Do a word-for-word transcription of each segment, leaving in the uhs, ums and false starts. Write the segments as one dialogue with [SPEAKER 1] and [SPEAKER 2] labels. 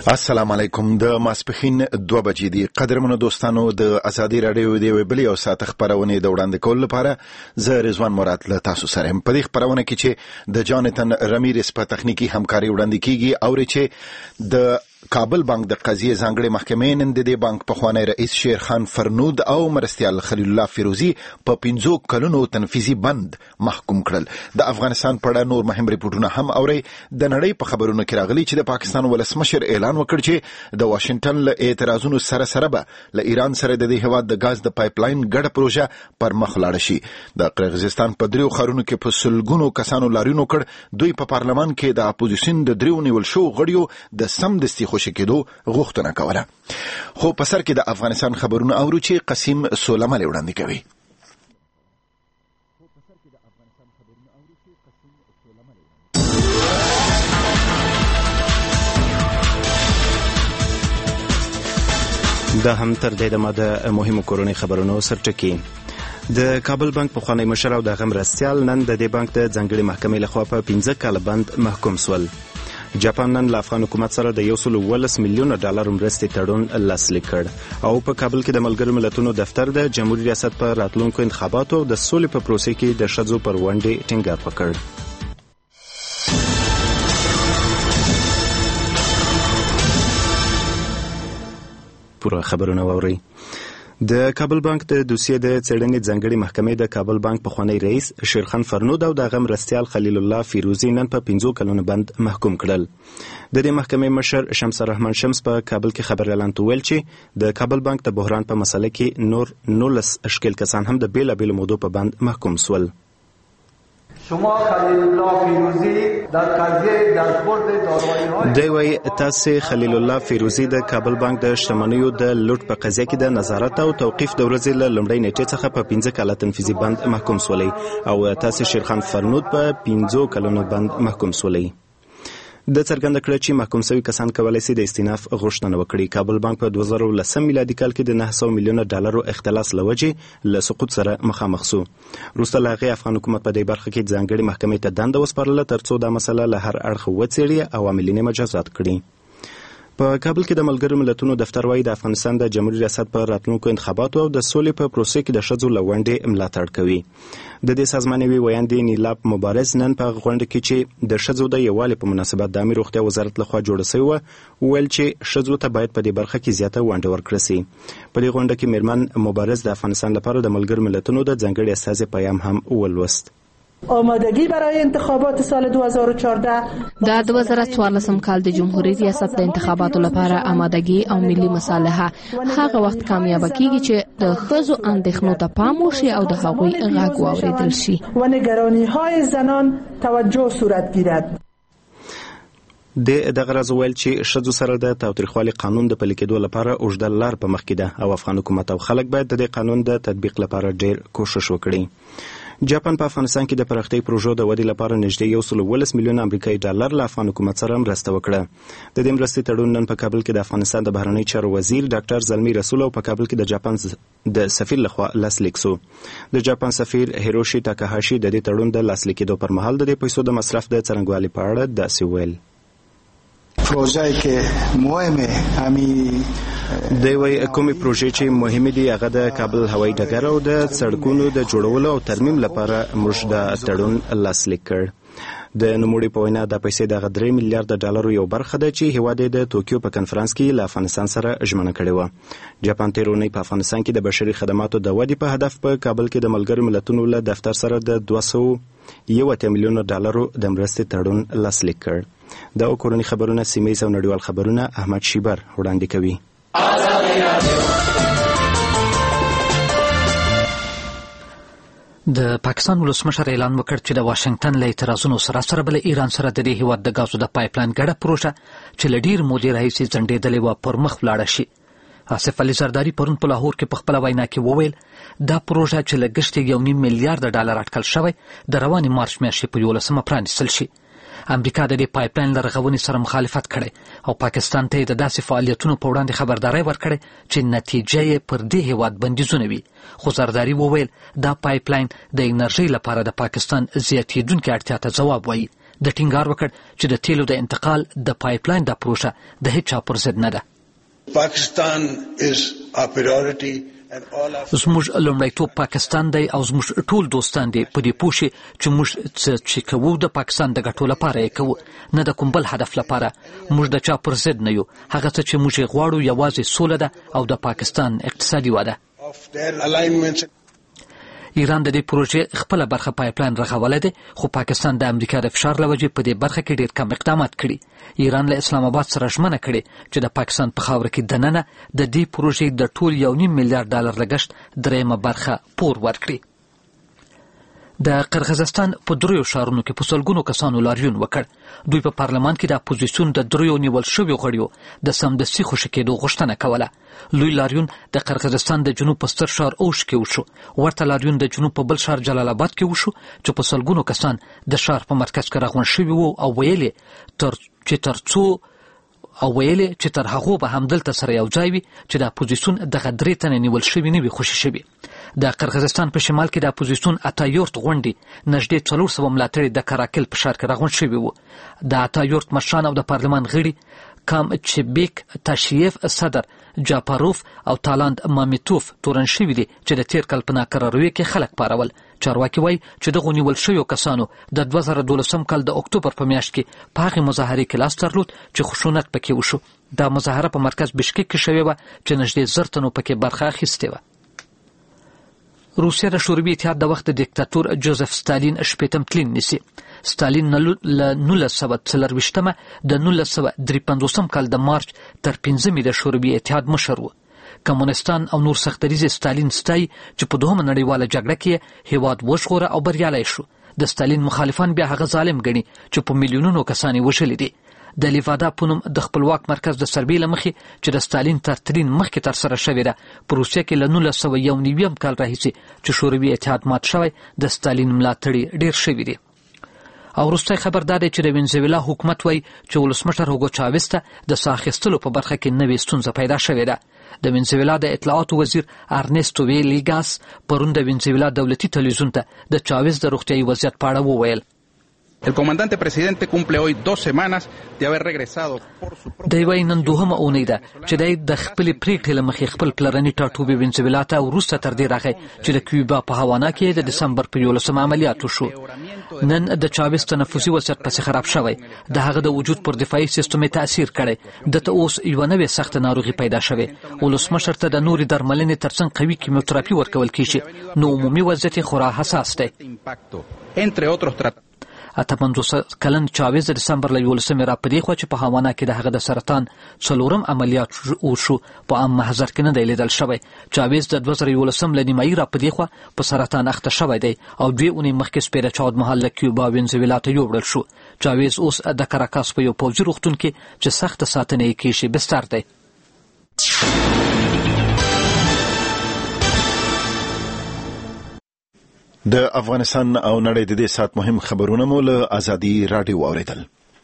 [SPEAKER 1] السلام علیکم. د ماسپخین دوه بجې دي. قدرمنو دوستانو، د ازادي رادیو د ویبلی او ساعت خبرونه د وړاندې کول لپاره زه رضوان مراد له تاسو سره هم. په دې خبرونه کې چې د جانتن رمیرس په تخنیکی همکاري وړاندې کیږي او چې د کابل بانک د قضیې ځانګړي محکمې نن د دې بانک پخوانی رئیس شیرخان فرنود او مرستیال خلیل الله فیروزی په پنځو کلونو تنفیذي بند محکوم کړل. د افغانستان په اړه نور مهم ریپورتونه هم اوري. د نړۍ په خبرونو کې راغلي چې د پاکستان ولسمشر اعلان وکړ چې د واشنگټن له اعتراضونو سره سره به له ایران سره د دې هواد د غاز د پایپ لاین ګډه پروژه پر مخ لاړه شي. د قرغیزستان په دریو ښارونو کې په سلګونو کسانو لاریون وکړ. دوی په پارلمان کې د اپوزیشن د دریو نیول شو غړیو د سمدستي خوشی کېدو غوښتنه کوله. خو په سر کې د افغانستان خبرونه اورو چې قسیم سولمل وړاندې کوي.
[SPEAKER 2] دا هم تر دې دمه د مهمو کورونی خبرونو سرټکی. د کابل بانک پخوانی مشر او د مرستیال نن د دې بانک د ځانګړي محکمې لخوا په پنځه کاله بند محکوم سول. جاپان نن له افغان حکومت سره د یو سل ولس میلیونه ډالر مرستې تړون لاسلیک کړ او په کابل کې د ملګرو ملتونو دفتر د جمهوریت ریاست په راتلونکو انتخاباتو د سولې په پروسې کې د ښځو پر ونډې ټینګار وکړ. پوره خبرونه واورئ. د کابل بانک د دوسیې د څېړنې ځانګړي محکمې د کابل بانک پخوانی رئیس شیرخان فرنود او د هغه مرستیال خلیل الله فیروزی نن په پنځو کلونو بند محکوم کړل. د دې محکمې مشر شمس الرحمن شمس په کابل کې خبر اعلان ویل چې د کابل بانک د بحران په مسله کې نور نولس اشکال کسان هم د بیلابیلو موضوع په بند محکوم سول.
[SPEAKER 3] شما خلیل الله فیروزی در قضیه دستبرد دارایی‌های
[SPEAKER 2] دی وی تاسو خلیل الله فیروزی د کابل بانک د شتمنیو د لوټ په قضیه کې د نظارت او توقیف د ورځې له لومړۍ نیټې څخه په پنځه کاله تنفیذي بند محکوم سولې او تاسو شیرخان فرنود په پنځو کلونو بند محکوم سولې. د څرګنده کړه چې محکوم شوي کسان کولای شي د استیناف غوښتنه وکړي. کابل بانک په دوه زره ولس میلادي کال کې د نه سوه میلیونه ډالرو اختلاس لوجې له سقوط سره مخامخ شو. وروسته له هغې افغان حکومت په دې برخه کې ځانګړي محکمې ته دنده وسپارله ترڅو دا مسله له هر اړخه وڅېړي او عاملین مجازات کړي. په کابل کې د ملګرو ملتونو دفتر وايي د افغانستان د جمهوریت ریاست په راتلونکو انتخاباتو او د سولې په پروسې کې د ښځو له ونډې ملاتړ کوي. د دې سازمانوي ویاندې نیلاب مبارز نن په غونډه کې چې د ښځو د یووالي په مناسبت د عامه روغتیا وزارت لخوا جوړه شوې وه وویل چې ښځو ته باید په دې برخه کې زیاته ونډه ورکړل شي. په دې غونډه کې میرمن مبارز د افغانستان لپاره د ملګرو ملتونو د ځانګړي استازي پیام هم ولوست.
[SPEAKER 4] آمادگی برای انتخابات سال دو هزار و چهارده
[SPEAKER 5] در دو هزار و چهارده کال د جمهوریت ریاست د انتخاباتو لپاره آمادگی او ملي مصالحه هغه وخت کامیاب کیږي چې د ښځو اندېښنو ته پام وشي او د هغوی غږ واوریدل شي
[SPEAKER 4] و نگرانی‌های زنان توجه صورت گیرد.
[SPEAKER 2] د دغه راز ویل چې ښځو سره د تاوتریخوالي قانون د پلي کېدو لپاره اوږده لار په مخ کې ده او افغان حکومت او خلک باید د دې قانون د تطبیق لپاره ډېر کوشش وکړي. جاپان په افغانستان کې د پراختیايي پروژو د ودې لپاره نږدې یو سل ولس میلیون امریکایي ډالر له افغان حکومت سره مرسته وکړه. د دې مرستې تړون نن په کابل کې د افغانستان د بهرنیو چارو وزیر ډاکټر زلمی رسول او په کابل کې د جاپان د سفیر لخوا لاسلیک شو. د جاپان سفیر هیروشي تاکاهاشي د دې تړون د لاسلیک کېدو پر مهال د دې پیسو د مصرف د څرنګوالي په اړه داسې ویل.
[SPEAKER 6] پروژه‌ای که مهمه همین
[SPEAKER 2] دی وی کومې پروژې چې مهمه دي هغه د کابل هوایي ډګر او د سړکونو د جوړولو او ترمیم لپاره موږ د تړون لاسلیک کړ. د نوموړي په وینا دا پیسې د درې میلیارډ ډالرو یو برخه ده چې هیواد د توکیو په کنفرانس کې له افغانستان سره ژمنه کړې وه. جاپان تېر اونۍ په افغانستان کې د بشري خدماتو د ودې په هدف په کابل کې د ملګرو ملتونو له دفتر سره د دوه سوه یو اتیا میلیونه ډالرو د مرستې تړون لاسلیک کړ. دا کورني خبرونه سیمه او نړیوال خبرونه احمد شیبر وړاندې کوي.
[SPEAKER 7] د پاکستان ولسمشر اعلان وکړ چې د واشنگټن له اعتراضونو سره سره بل ایران سره د دې هیواد د غازو د پایپ لاین ګډه پروژه چې له ډېر مودې راهیسې ځنډېدلې وه پر مخ ولاړه شي. آصف علي زرداري پرون په لاهور کې په خپله وینا کې وویل دا پروژه چې لګښت یې یو نیم میلیارډ ډالر اټکل شوی د روانې مارچ میاشتې په یولسمه پرانیستل شي. امریکا د دې پایپ لاین له رغونې سره مخالفت کړی او پاکستان ته د داسې فعالیتونو په وړاندې خبرداری ورکړی چې نتیجه یې پر دې هیواد بندیزونه وي. خو زرداري وویل دا پایپ لاین د انرژۍ لپاره د پاکستان زیاتېدونکې اړتیا ته ځواب وایي. د ټینګار وکړ چې د تیلو د انتقال د پایپلاین د پروژه د هیڅ چا پر ضد نه ده.
[SPEAKER 8] پاکستان is our priority.
[SPEAKER 7] زموږ لومړیتوب پاکستان دی او زموږ ټول دوستان دي په دې پوه شي چې موږ څه چې کوو د پاکستان د ګټو لپاره یې کوو، نه د کوم بل هدف لپاره. موږ د چا پر ضد نه یو. هغه څه چې موږ غواړو یوازې سوله ده او د پاکستان اقتصادي وده. ایران د دې پروژې خپل برخه پایپلاین رغولې ده، خو پاکستان د امریکا د فشار لوجې په دې برخه کې ډېر کم اقدامات کړي. ایران له اسلام آباد سره ژمنه کړې چې د پاکستان په خاوره کې دننه د دې پروژې د ټول یو نیم میلیارډ ډالر لګښت درېیمه برخه پور ورکړي. د قرغیزستان په دریو ښارونو کې په سلګونو کسانو لاریون وکړ. دوی په پارلمان کې د اپوزیسیون د دریو نیول شویو غړیو د سمدستي خوشي کېدو غوښتنه کوله. لوی لاریون د قرغیزستان د جنوب په ستر ښار اوش کې وشو. ورته لاریون د جنوب په بل ښار جلال آباد کې وشو چې په سلګونو کسان د ښار په مرکز کې راغونډ شوي وو او ویلې تر چې تر څو او ویلې چې تر هغو به همدلته سره یو ځای وي چې د اپوزیسیون دغه درې تنې نیول شوي نه وي خوشي شوي. د قرغیزستان په شمال کې د اپوزیسیون اتایورت غونډې نږدې څلور سوه ملاتړي د کراکل په ښار کې راغونډ شوي وو. د اتایورت مشران او د پارلمان غړي کام چبیک تاشیف صدر جاپاروف او تالاند مامیتوف تورن شوي دي چې د تیر کال په ناکراروي کې خلک پارول. چارواکي وایي چې دغو نیول شویو کسانو د دوه زره دولسم کال د اکتوبر په میاشت کې په هغې مظاهرې کې لاس درلود چې خشونت پکې وشو. دا مظاهره په مرکز بشکک کې شوې وه چې نږدې زر تنو پکې برخه اخیستې وه. روسیه د شوروي اتحاد د وخت د دیکتاتور جوزف ستالین شپېتم تلین نیسي. ستالین له نولس سوه څلرویشتمه د نولس سوه درې پنځوسم کال د مارچ تر پنځمې د شوروي اتحاد مشر و. کمونستان او نور سختدریز ستالین ستایي چې په دوهمه نړیواله جګړه کې هیواد وژغوره او بریالی شو. د ستالین مخالفان بیا هغه ظالم ګڼي چې په میلیونونو کسان یې وژلي دي. د لیوادا په نوم د خپلواک مرکز د سربې له مخې چې د ستالین تر تلین مخکې ترسره شوې ده، په روسیه کې له نولس سوه یو نویم کال راهیسې چې شوروي اتحاد مات شوی د ستالین ملاتړي ډېر شوي دي. او وروستی خبر دا دی چې د وینزویلا حکومت وایي چې ولسمشر هوګو چاویز ته د ساه اخیستلو په برخه کې نوې ستونزه پیدا شوې ده. د وینزویلا د اطلاعاتو وزیر ارنستو ویلیګاس پرون د وینزویلا دولتي تلویزیون ته د چاویز د روغتیایي وضعیت په اړه وویل.
[SPEAKER 9] El comandante presidente cumple hoy dos semanas de haber regresado por su propio.
[SPEAKER 7] دی وایي نن دوهمه اونۍ ده چې دی د خپلې پرېکړې له مخې خپل پلرني ټاټوبي وینزویلا ته وروسته تر دې راغی چې د کیوبا په هاوانا کې د دسمبر په یولسمه عملیات وشو. نن د چاویز تنفسي وضعیت پسې خراب شوی، د هغه د وجود پر دفاعي سیستم یې تاثیر کړی. دته اوس یوه نوې سخته ناروغي پیدا شوې. ولسمشر ته د نورې درملنې ترڅنګ قوي کیمیوتراپي ورکول کېږي، نو عمومي وضعیت یې خورا حساس دی.
[SPEAKER 9] entre otros tratados.
[SPEAKER 7] اته پنځوس کلن چاویز د دسمبر له یولسمې را پدې خوا چې په هاوانا کې د هغه د سرطان څلورم عملیات وشو په عام محضر کې نه دی لیدل شوی. چاویز د دوه زره یولسم له نیمایي را پدې خوا په سرطان اخته شوی دی او دوې اونۍ مخکې سپېره چاود مهال له کیوبا وینزویلا ته یووړل شو. چاویز اوس د کراکاس په یو پوځي روغتون کې چې سخته ساتنه یې کېږي بستر دی.
[SPEAKER 1] د افغانستان او نړۍ د دې سات مهم خبرونه مو له ازادي رادیو واوریدل.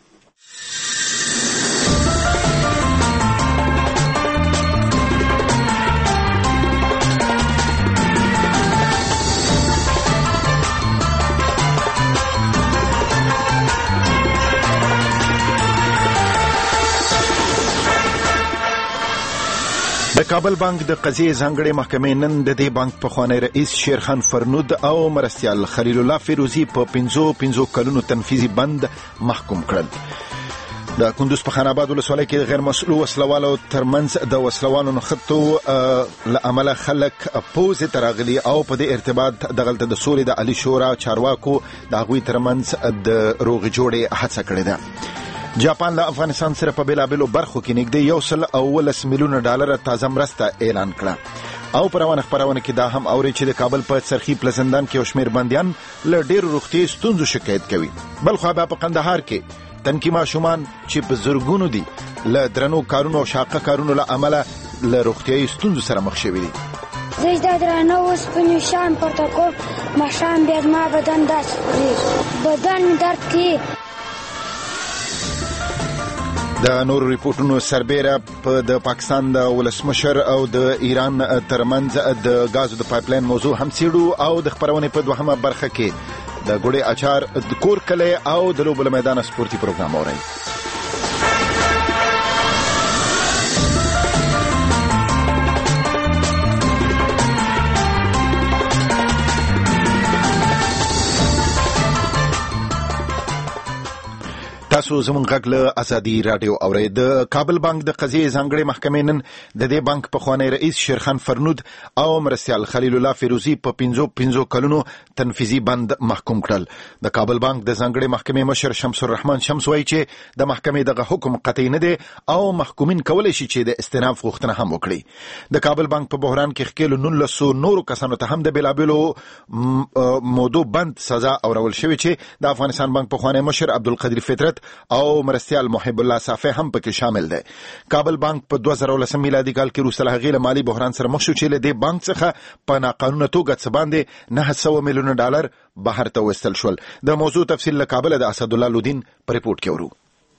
[SPEAKER 1] د کابل بانک د قضیې ځانګړې محکمې نن د دې بانک پخوانی رئیس شیرخان فرنود او مرستیال خلیل الله فیروزي په پنځو پنځو کلونو تنفیذي بند محکوم کړل. د کندوز په خان آباد ولسوالۍ کې د غیر مسؤلو وسلوالو ترمنځ د وسلوالو نښتو له امله خلک پوځ ته راغلي او په دې ارتباط دغلته د سولې د عالي شورا چارواکو د هغوی ترمنځ د روغې جوړې هڅه کړې ده. جاپان له افغانستان سره په بېلابېلو برخو کې نږدې یو سل اوولس میلیونه ډالره تازه مرسته اعلان کړه. او په روانه خپرونه کې دا هم اوري چې د کابل په څرخي پلزندان کې یو شمېر بندیان له ډېرو روغتیایي ستونزو شکایت کوي. بل خوا بیا په قندهار کې تنکي ماشومان چې په زرګونو دي له درنو کارونو او شاقه کارونو له امله له روغتیایي ستونزو سره مخ شوي دي.
[SPEAKER 10] زه د درانه اوسپنې شیان پورته کوم، ماښام بیا زما بدن داسې خوږېږي، بدن مې درد کوي.
[SPEAKER 1] د نورو ریپورټونو سربیره په د پاکستان د ولسمشر او د ایران ترمنځ د غازو د پایپلاین موضوع هم څیړو او د خبرونې په دوهمه برخه کې د ګوړې اچار د کور کلی او د لوبو له میدانه سپورتي پروګرام اورئ. تاسو زموږ غږ له ازادي رادیو اورئ. د کابل بانک د قضیې ځانګړې محکمې نن د دې بانک پخوانی رئیس شیرخان فرنود او مرستیال خلیل الله فیروزي په پنځو پنځو کلونو تنفیذي بند محکوم کړل. د کابل بانک د ځانګړې محکمې مشر شمس الرحمن شمس وایي چې د محکمې دغه حکم قطعي نه دی او محکومین کولی شي چې د استئناف غوښتنه هم وکړي. د کابل بانک په بحران کې ښکېلو نولسو نورو کسانو ته هم د بېلابېلو مودو بند سزا اورول شوې چې د افغانستان بانک پخوانی مشر عبدالقدیر فطرت او مرستیال محب الله صافی هم پکې شامل دی. کابل بانک په دوه زره ولسم میلادي کال کې وروسته له هغې له مالي بحران سره مخ شو چې له دې بانک څخه په ناقانونه توګه څه باندې نهه سوه میلیونه ډالر بهر ته وایستل شول. د موضوع تفصیل له کابله د اسدالله لودین په ریپورټ کې اورو.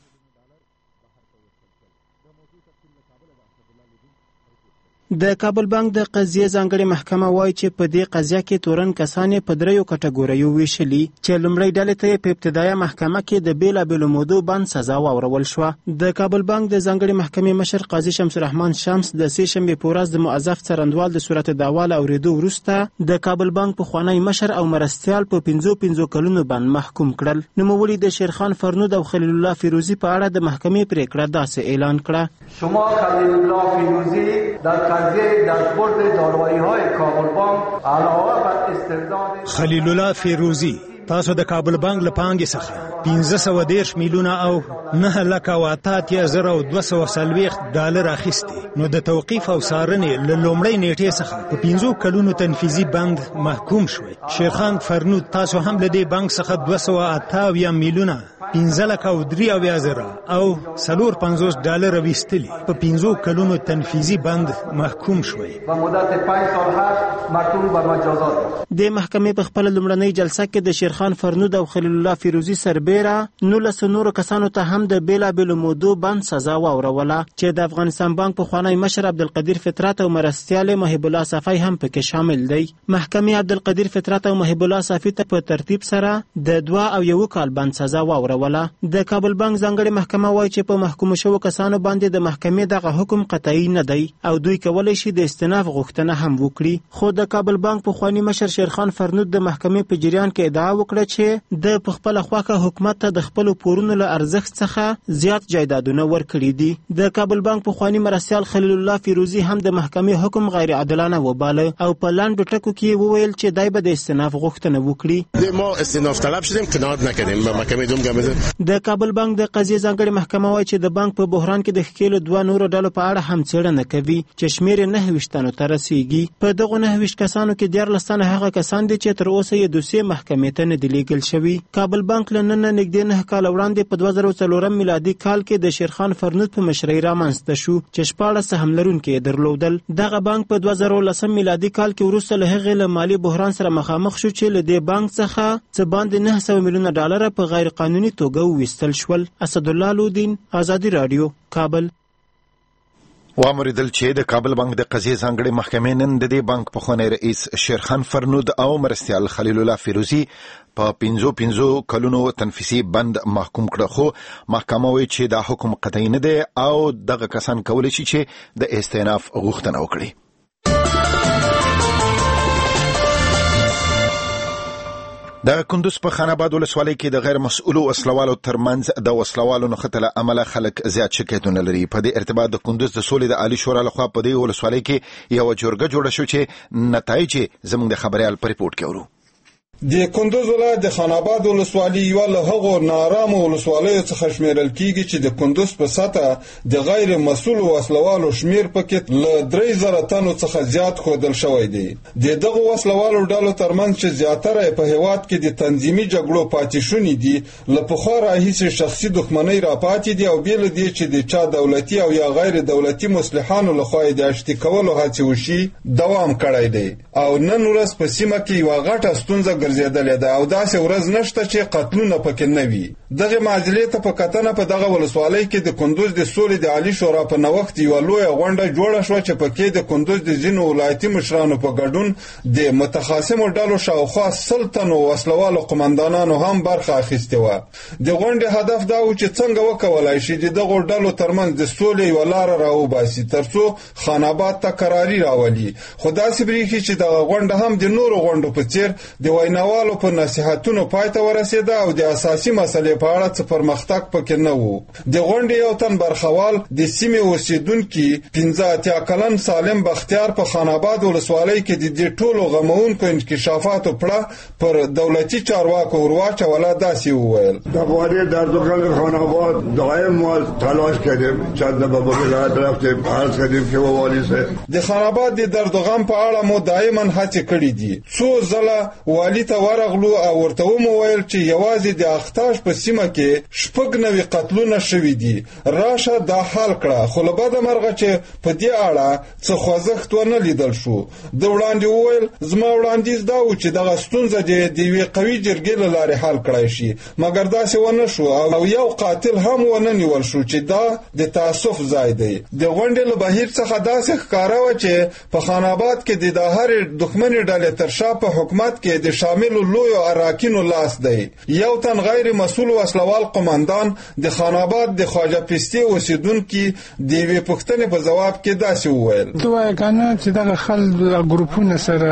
[SPEAKER 2] د کابل بانک د قضیې ځانګړې محکمه وایي چې په دې قضیه کې تورن کسان په دریو کټګوریو ویشلي چې لومړۍ ډلې ته په ابتدایي محکمه کې د بیلابېلو مودو بند سزا واورول شوه. د کابل بانک د ځانګړې محکمې مشر قاضي شمس الرحمن شمس د سې شنبې په ورځ د موظف څرندوال د صورت دعوا له اورېدو وروسته د کابل بانک پخوانی مشر او مرستیال په پنځو پنځو کلونو بند محکوم کړل. نوموړي د شیرخان فرنود او خلیل الله فیروزي په اړه د محکمې پرېکړه داسې اعلان کړه:
[SPEAKER 3] شما خلیل الله فیروزی در قضیه دستبرد دارایی‌های کابل بانک علاوه بر استرداد
[SPEAKER 11] خلیل الله فیروزی تاسو د کابل بانک له پانګې څخه پنځه سوه دېرش میلیونه او نه لکه او اته اتیا زره او دوه سوه څلوېښت ډالر اخیستي. نو د توقیف او څارنې له لومړۍ نیټې څخه په پنځو کلونو تنفیذي بند محکوم شوی. شیرخان فرنود تاسو هم له دې بانک څخه دوه سوه اته اویا میلیونه پنځه لکه او درې اویا زره او څلور پنځوس ډالر ویستلي په پنځو کلونو تنفیذي بند محکوم شوی.
[SPEAKER 3] په مدت پنځ سال حبس محکوم به مجازات.
[SPEAKER 2] د محکمې په خپل لومړنۍ جلسه کې د شیرخان فرنود او خلیل الله فیروزي سربیره نولس نورو کسانو ته هم د بیلابېلو مودو بند سزا واوروله چې د افغانستان بانک پخوانی مشر عبدالقدیر فطرت او مرستیال محب الله صافی هم پکې شامل دی. محکمې عبدالقدیر فطرت او محب الله صافی ته په ترتیب سره د دوه او یو کال بند سزا واوروله. د کابل بانک ځانګړې محکمه وایي چې په محکوم شوو کسانو باندې د محکمې دغه حکم قطعي نه دی او دوی کولی شي د استئناف غوښتنه هم وکړي. خو د کابل بانک پخوانی مشر شیرخان فرنود د محکمې په جریان کې ادعا وکړه چې د په خپله خوښه حکومت ته د خپلو پورونو له ارزښت څخه زیات جایدادونه ورکړي دي. د کابل بانک پخوانی مرستیال خلیل الله فیروزي هم د محکمې حکم غیر عادلانه وباله او په لنډو ټکو کې وویل چې دای به د استئناف غوښتنه وکړي.
[SPEAKER 12] ما استئناف طلب شدیم قناعت نکردیم. محکمې دوم
[SPEAKER 2] د کابل بانک د قضیې ځانګړې محکمه وایي چې د بانک په بحران کې د ښکېلو دوه نورو ډلو په اړه هم څېړنه کوي چې شمېر یې نهه ویشت تنو ته رسیږي. په دغو نهه ویشت کسانو کې دیارلس تنه هغه کسان دي چې تر اوسه یې دوسیې محکمې ته نه دي لیږل شوي. کابل بانک له نن نه نږدې نهه کاله وړاندې په دوه زره څلورم میلادي کال کې د شیرخان فرنود په مشرۍ رامنځته شو چې شپاړس سهم لرونکي یې درلودل. دغه بانک په دوه زره ولسم میلادي کال کې وروسته له هغې له مالي بحران سره مخامخ شو چې له دې بانک څخه څه باندې نهه سوه میلیونه ډالره په غیر قانوني توګه وویستل شول. اسدالله لودین، ازادي رادیو، کابل.
[SPEAKER 1] وامریدل چې د کابل بانک د قضیې ځانګړې محکمې نن د دې بانک پخوانی رئیس شیرخان فرنود او مرستیال خلیل الله فیروزي په پنځو پنځو کلونو تنفیذي بند محکوم کړه. خو محکمه وایي چې دا حکم قطعي نه دی او دغه کسان کولی شي چې د استئناف غوښتنه وکړي. د کندوز په خان آباد ولسوالۍ کې د غیر مسؤلو وسلوالو ترمنځ د وسلوالو نښته له امله خلک زیات شکایتونه لري. په دې ارتباط د کندوز د سولې د عالی شورا لخوا په دې ولسوالۍ کې یوه جرګه جوړه شو چې نتایج زموږ د خبریال په ریپورټ کې اورو.
[SPEAKER 13] د کندوز ولایت د خان آباد ولسوالۍ یوه له هغو ناارامو ولسوالیو څخه شمیرل کیږي چې د کندوز په سطحه د غیر مسؤلو وسلوالو شمیر پکې له درې زره تنو څخه زیات ښودل شوی دی. د دغو وسلوالو ډلو ترمنځ چې زیاتره په هیواد کې د تنظیمي جګړو پاتې شوني دي له پخوا راهیسې شخصي دښمنۍ راپاتې دي او بې له دې چې د چا دولتي او یا غیر دولتي مصلحانو لخوا یې د اشتي کولو هڅې وشي دوام کړی دی او نن ورځ په سیمه کې یوه غټه ستونزه ګرځېدلې ده او داسې ورځ نشته چې قتلونه پکې نه وي. دغه معادلې ته په کتنه په دغه ولسوالۍ کې د کندوز د سولې د عالی شورا په نوښت یوه لویه غونډه جوړه شوه چې پکې د کندوز د ځینو ولایتي مشرانو په ګډون د متخاصمو ډلو شاوخوا سل تنو وسلوالو قمندانانو هم برخه اخیستې وه. د غونډې هدف دا و چې څنګه وکولای شي د دغو ډلو ترمنځ د سولې یوه لاره راوباسي ترڅو خان آباد ته قراري راولي. خو داسې برېښي چې دغه غونډه هم د نورو غونډو په څېر د ویناوالو په نصیحتونو پای ته ورسېده او د اساسي مسلې په اړه څه پرمختګ پکې نه و. د غونډې یو تن برخوال د سیمې اوسېدونکي پنځه اتیا کلن سالم بختیار په خان آباد ولسوالۍ کې د دې ټولو غموونکو انکشافاتو پړه پر دولتي چارواکو ورواچوله. داسې وویل:
[SPEAKER 14] درباره دردوغان خان آباد دائم ما تلاش کردیم، چند دفعه به ولایت رفتیم، عرض کردیم که والی سه
[SPEAKER 13] د خان آباد د دردوغان په اړه مو دایما هڅې کړې دي. څو ځله والی ته ورغلو او ورته ومو ویل چې یوازې د اختاش په سیمه کې شپږ نوي قتلونه شوي دي، راشه دا حل کړه. خو له بده مرغه چې په دې اړه څه خوځښت ونه لیدل شو. د وړاندې وویل: زما وړاندیز دا و چې دغه ستونزه د یوې قوي جرګې له لارې حل کړای شي، مګر داسې ونه شو او یو قاتل هم ونه نیول شو چې دا د تاسف ځای دی. د غونډې له بهیر څخه داسې ښکاره وه چې په خان آباد کې د هرې دښمنې ډلې تر شا په حکومت کې د شاملو لویو اراکینو لاس دی. یو تن غیر مسؤل وسلوال قمندان د خان آباد د خواجه پستې اوسېدونکي د یوې پوښتنې په ځواب کې داسې وویل:
[SPEAKER 15] ته وایې که نه چې دغه خلک ګروپونه سره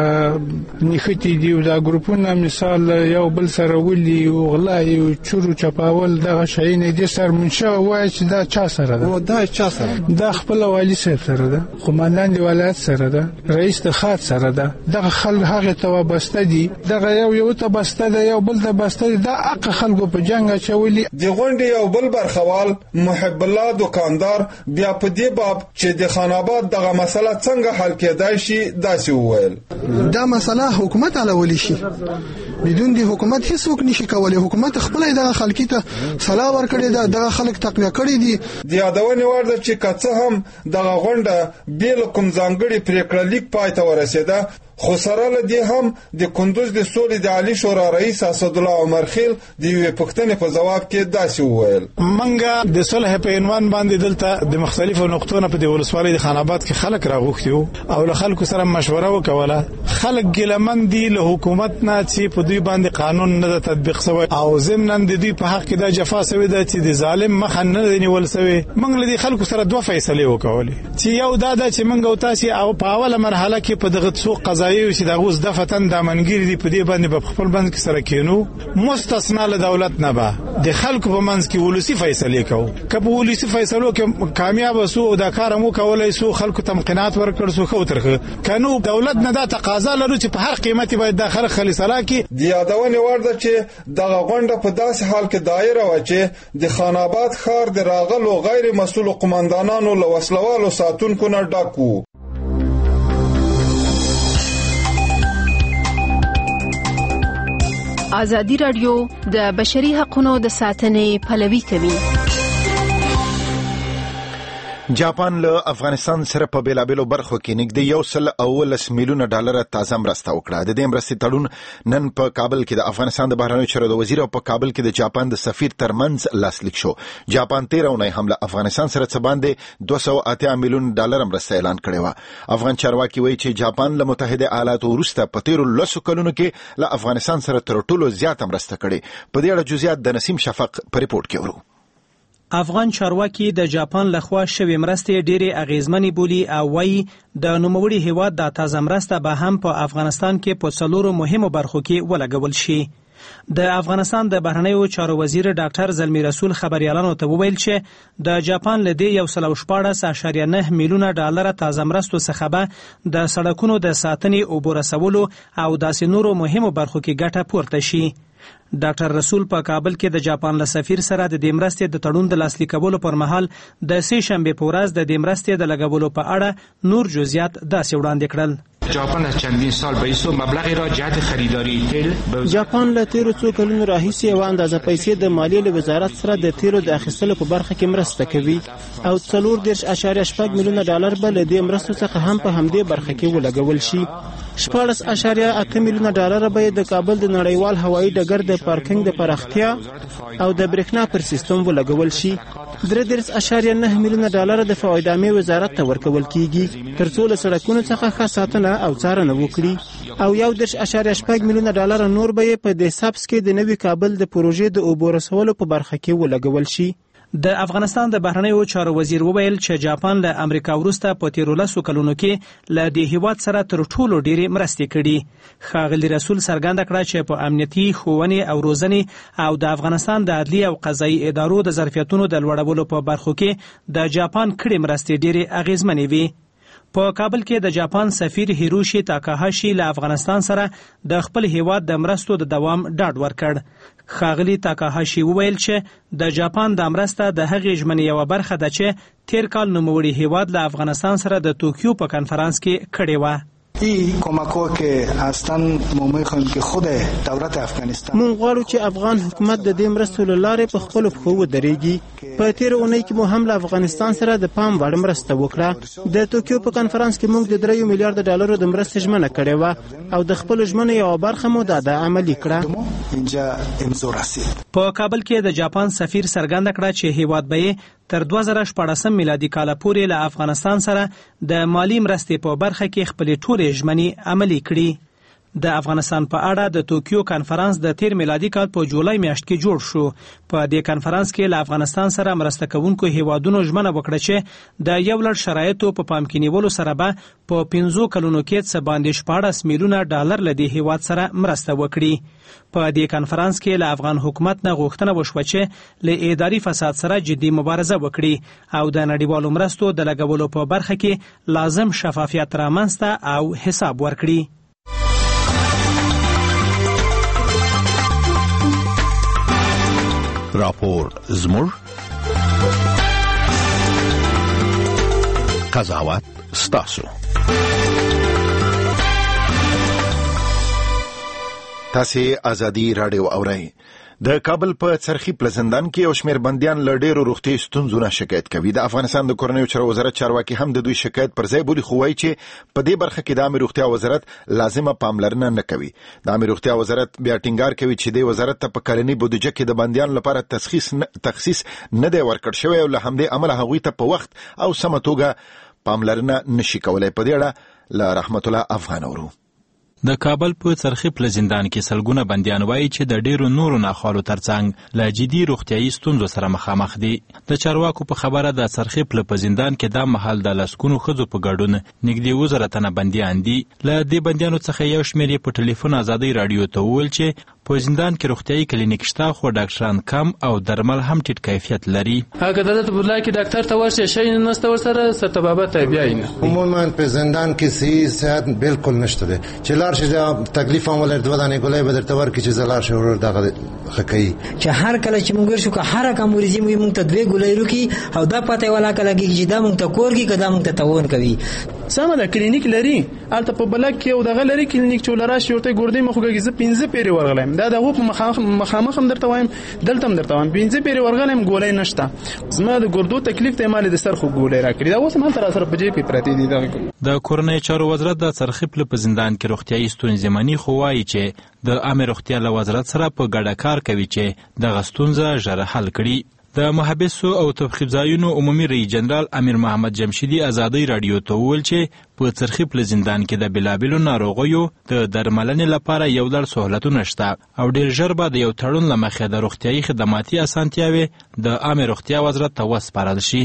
[SPEAKER 15] نښتي دي او دا ګروپونه مثال یو بل سره ولي او غلا او چورو چپاول دغه شیان دي سره منشأ وایي چې دا چا سره ده؟
[SPEAKER 14] دا چا سره؟
[SPEAKER 15] دا خپل والی صاحب سره ده، قومندان د ولایت سره ده، رئیس د خاص سره ده. دغه خلک هغه ته وابسته دي، دغه یو یو ته بسته ده، یو بل ته بسته دي. دا حق خلکو په جنگ اچولي.
[SPEAKER 13] د غونډې یو بل برخوال محب الله دکاندار بیا په دې باب چې د خان آباد دغه مسله څنګه حل کېدای شي داسې وویل:
[SPEAKER 16] دا مسله حکومت حلولی شي، بدون دی حکومت هیڅوک نشي کولای. حکومت خپل دغه خلک ته صلاح ورکړي ده، دغه خلک تقویه کړي دي.
[SPEAKER 13] د یادونې وړ ده چې که څه هم دغه غونډه بې له کوم ځانګړي پرېکړه لیک پای ته ورسېده، خو سره له دې هم د کندوز د سولې د عالی شورا رئیس اسدالله عمر خیل د یوې پوښتنې په ځواب کې داسې وویل:
[SPEAKER 11] منګه د صلح په عنوان باندې دلته د مختلفو نقطو نه په د ولسوالۍ د خان آباد کې خلک راغوښتي وو او له خلکو سره مشوره وکوله. خلک ګیلمن دي له حکومت نه چې په دوی باندې قانون نه تطبیق شوی او ضمناً د دوی په حق کې دا جفا شوې ده چې د ظالم مخه نه نیول شوی. موږ له دې خلکو سره دوه فیصلې وکولې چې یو دا ده چې موږ او تاسو او په اوله مرحله کې په دغه څو قضایي چې دا اوس د فتن د منګری دی په دې باندې په خپل بند کې سره کینو، مستثنا له دولت نه به د خلکو په منځ کې ولسی فیصله کوو. کله ولسی فیصلو کې کامیاب سو دا کار مو کولای سو، خلکو تمقینات ورکړ سو خو ترخه کنو دولت نه دا تقاضا لرو چې په هر قیمتي باید داخله خلیصلا کې.
[SPEAKER 13] د یادونې وړ ده چې دغه غونډه په داسې حال کې دایره و چې د خان آباد ښار د راغلو غیر مسؤل قمندانانو له وسلوالو ساتونکو نه ډک و.
[SPEAKER 17] ازادي راډیو د بشري حقوقو د ساتنې پلوي کوي.
[SPEAKER 1] جاپان له افغانستان سره په بیلابېلو برخو کې نږدې یو سل اولس میلیونه ډالر تازه مرسته وکړه. د دې مرستې تړون نن په کابل کې د افغانستان د بهرنیو چارو د وزیر او په کابل کې د جاپان د سفیر ترمنځ لاسلیک شو. جاپان تیر اونۍ هم له افغانستان سره څه باندې دوه سوه اتیا میلیون ډالر مرسته اعلان کړې وه. افغان چارواکي وایي چې جاپان له متحده ایالاتو وروسته په تیرو لسو کلونو کې له افغانستان سره تر ټولو زیاته مرسته کړې. په دې اړه جزئیات د نسیم شفق په ریپورت کې ورو.
[SPEAKER 18] افغان چارواکي د جاپان لخوا شوې مرستې ډېرې اغیزمنې بولي او وایي د نوموړي هیواد د تازه مرسته به هم په افغانستان کې په څلورو مهمو برخو کې ولګول شي. د افغانستان د بهرنیو چارو وزیر ډاکټر زلمی رسول خبريالانو ته وویل چې د جاپان له دې یو سل او شپاړس اعشاریه نه میلیونه ډالر تازه مرستو څخه به د سړکونو د ساتنې او بورسولو او داسې نورو مهمو برخو کې ګټه پورته شي. ډاکټر رسول په کابل کې د جاپان له سفیر سره د دې مرستې د تړون د لاسلیکولو پر مهال د سې شنبې په ورځ د دې مرستې د لګولو په اړه نور جزئیات داسې وړاندې کړل.
[SPEAKER 19] جاپان از چندین سال به ایسو مبلغی را جهت خریداری تیل
[SPEAKER 20] جاپان له تیرو څو کلونو راهیسې یوه اندازه پیسې د مالیې له وزارت سره د تیلو د اخیستلو په برخه کې مرسته کوي او څلور دېرش اعشاریه شپږ میلیونه ډالر به له دې مرستو څخه هم په همدې برخه کې ولګول شي. شپاړس اعشاریه اته میلیونه ډالر به د کابل د نړیوال هوایي ډګر د پارکینګ د پراختیا او د برېښنا پر سیستم ولګول شي. درې دېرش اعشاریه نه میلیونه ډالر د فوایدامي وزارت ته ورکول کیږي ترڅو له سړکونو څخه ښه ساتنه او څارنه وکړي او یو دېرش اعشاریه شپږ میلیونه ډالر نور به په د سبس کې د نوي کابل د پروژې د اوبو رسولو په برخه کې ولګول شي.
[SPEAKER 18] د افغانستان د بهرنیو چارو وزیر وویل چې جاپان له امریکا وروسته په تیرو لسو کلونو کې له دې هیواد سره تر ټولو ډېرې مرستې کړي. ښاغلي رسول څرګنده کړه چې په امنیتي ښوونې او روزنې او د افغانستان د عدلي او قضایي ادارو د ظرفیتونو د لوړولو په برخو کې د جاپان کړې مرستې ډېرې اغیزمنې وي. په کابل کې د جاپان سفیر هیروشي تاکاهاشي له افغانستان سره د خپل هیواد د مرستو د دوام ډاډ ورکړ. ښاغلي تاکاهاشي وویل چې د جاپان د مرسته د هغې ژمنې یوه برخه ده چې تیر کال نوموړي هیواد له افغانستان سره د توکیو په کنفرانس کې کړې وه.
[SPEAKER 6] این کمک‌ها که هستند ما می‌خوایم که خود دولت افغانستان
[SPEAKER 20] مونږ غواړو چې افغان حکومت د دې مرستو له لارې په خپلو پښو ودرېږي. په تېره اونۍ کې مو هم له افغانستان سره د پام وړ مرسته وکړه. د توکیو په کنفرانس کې مونږ د دریو میلیارډ ډالرو د مرستې ژمنه کړې وه او د خپلو ژمنو یوه برخه مو دا د عملي کړه.
[SPEAKER 18] په کابل کې د جاپان سفیر څرګنده کړه چې هیواد به تر دوه زره شپاړسم میلادي کال پورې له افغانستان سره د مالی مرستې په برخه کې خپلې ټولې ژمنې عملي کړي. د افغانستان په اړه د توکیو کنفرانس د تیر میلادي کال په جولای میاشت کې جوړ شو. په دې کنفرانس کې له افغانستان سره مرسته کوونکو هیوادونو ژمنه وکړه چې د یو لړ شرایطو په پام کې نیولو سره به په پنځو کلونو کې څه باندې شپاړس میلیونه ډالر له دې هیواد سره مرسته وکړي. په دې کنفرانس کې له افغان حکومت نه غوښتنه وشوه چې له اداري فساد سره جدي مبارزه وکړي او د نړیوالو مرستو د لګولو په برخه کې لازم شفافیت رامنځته او حساب ورکړي.
[SPEAKER 1] راپور زموږ قضاوت ستاسو. تاسې ازادي راډیو اورئ. د کابل په څرخي پلزندان کې یو شمېر بندیان له ډېرو روغتیایي ستونزو نه شکایت کوي. د افغانستان د کورنیو چارو وزارت چارواکي هم د دوی شکایت پر ځای بولي، خو وایي چې په دې برخه کې د عامه روغتیا وزارت لازمه پاملرنه نه کوي. د عامه روغتیا وزارت بیا ټینګار کوي چې د وزارت ته په کلنۍ بودیجه کې د بندیانو لپاره تخصیص تخصیص نه دی ورکړ شوی او له همدې امله هغوی ته په وخت او سمه توګه پاملرنه نشي کولای. په دې اړه له رحمت الله افغان اورو.
[SPEAKER 21] د کابل په څرخي پلزندان کې سلګونه بندیان وایي چې د ډیرو نورو ناخوالو ترڅنګ له جدي روغتیایي ستونزو سره مخامخ دي. د چارواکو په خبره د څرخي پلزندان کې د محل د لسګونو ښځو په ګډون نږدې اووه زره تنه بندیان دي. له دې بندیانو څخه یو شمېر یې په ټلیفون ازادۍ راډیو ته وویل چې په زندان کې روغتیایي کلینیک شته خو ډاکټران کم او درمل هم ټیټ کیفیت لري.
[SPEAKER 22] اگر دلته بلای کې ډاکټر ته ورشي شي نسته ورسره ستبابت بیاین.
[SPEAKER 23] عموما په زندان کې صحیح صحت بالکل نشته ده. چې لار شي تکلیف هم ولر دوه دانې ګولای به درته ورکړي چې زلار شي ور دغه خکې
[SPEAKER 24] چې هر کله چې موږ شو که هر کوم مریضي موږ ته دوه ګولای روکي او دا پته ولا کله کې چې دا موږ ته کور کې کدا موږ ته تاون کوي.
[SPEAKER 22] سمه ده کلینیک لري الته په بلک کې او دغه لري کلینیک چې لرا شي ورته ګردې مخوږي ز پنځه پیری ورغلم دا دغه په مخامخ مخامخ هم درته وایم دلته هم درته وایم پنځه پیری ورغلم ګولای نشته. زما د ګردو تکلیف ته مال د سرخو ګولای راکړي دا اوس هم تر سره په جې په پرتی دي. دغه
[SPEAKER 21] د کورنۍ چارو وزارت د څرخي په زندان کې روغتیایي ستونزې مني خو وایي چې د عامه روغتیا له وزارت سره په ګډه کار کوي چې دغه ستونزه ژر حل کړي. د محبسو او تبخیر ځایونو عمومي رئیس جنرال امیر محمد جمشیدي ازادۍ راډیو ته وویل چې په څرخي پلزندان کې د بېلابېلو ناروغیو د درملنې لپاره یو لړ سهولتونه شته او ډېر ژر به د یو تړون له مخې د روغتیایي خدماتي اسانتیاوې د عامه روغتیا وزارت ته وسپارل شي.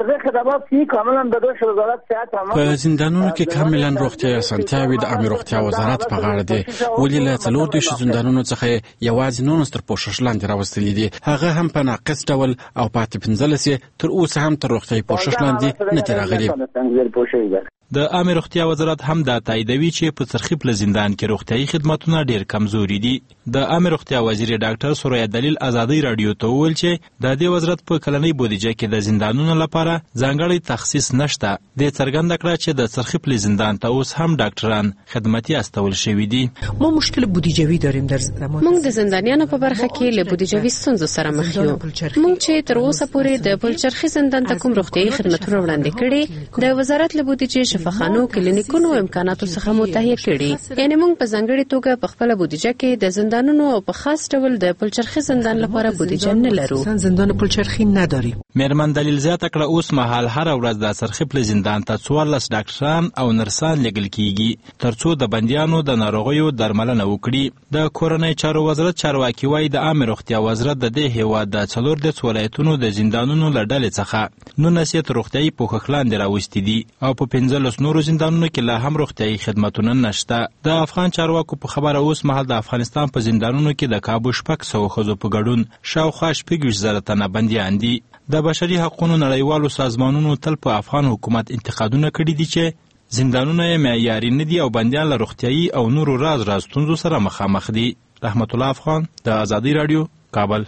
[SPEAKER 25] په زندانونو کې کاملا روغتیایي اسانتیاوې د عامه روغتیا وزارت په غاړه دي. ولې له څلور دېرشو زندانونو څخه یوازې نولس تر پوښښ لاندې راوستلي دي، هغه هم په ناقص ډول او پاتې پنځلس یې تر اوسه هم تر روغتیایي پوښښ لاندې نه دي راغلي.
[SPEAKER 21] د عامه روغتیا وزارت هم دا تاییدوي چې په څرخي پلزندان کې روغتیایي خدماتونه ډېر کمزوري دي. د عامه روغتیا وزیر ډاکټر سوریا دلیل ازادۍ راډیو ته وویل چې د دې وزارت په کلنۍ بودیجه کې د زندانونو لپاره ځانګړی تخصیص نشته. د څرګنده کړه چې د څرخي پلزندان ته اوس هم ډاکټران خدماتي استول شوي دي.
[SPEAKER 4] ما مشکل بودیجوي داریم در زمان
[SPEAKER 5] موږ د زندانیانو په برخه کې له بودیجوي ستونزو سره مخ یو. موږ چې تر اوسه پورې د پلچرخي زندان ته کوم روغتیایي خدماتونه وړاندې کړي د وزارت له بودیجې
[SPEAKER 3] دواخانو کلینیکونو امکاناتو څخه متحیه کړي. یعنی موږ په ځانګړي توګه په خپل بودیجه کې د زندانونو او په خاص ډول د پلچرخي زندان لپاره بودیجه نه لرو.
[SPEAKER 4] زندان پلچرخي نداریم.
[SPEAKER 21] مېرمن دلیل زیاته کړه اوس مهال هر ورځ د سرخي پل زندان ته څوارلس ډاکټران او نرسان لګل کیږي ترڅو د بندیانو د ناروغیو درملنه وکړي. د کورنۍ چارو وزارت چارواکي وایي د عامه روغتیا وزارت د دې هیواد د څلور د ولایتونو د زندانونو له ډلې څخه نولس روغتیايي پوښښ لاندې راوستي دي او په پنځلس نورو زندانونو کې لا هم روغتیايي خدماتونه نشته. د افغان چارواکو په خبره اوس مهال د افغانستان په زندانونو کې د کابو شپږ سوه ښځو په ګډون شاوخوا شپږ ویشت زره تنه بندیان دي. د بشري حقوقو نړیوالو سازمانونو تل په افغان حکومت انتقادونه کړي دي چې زندانونه یې معیاري نه دي او بندیان له روغتیايي او نورو راز راز ستونزو سره مخامخ دي. رحمت الله افغان، د آزادي راډیو، کابل.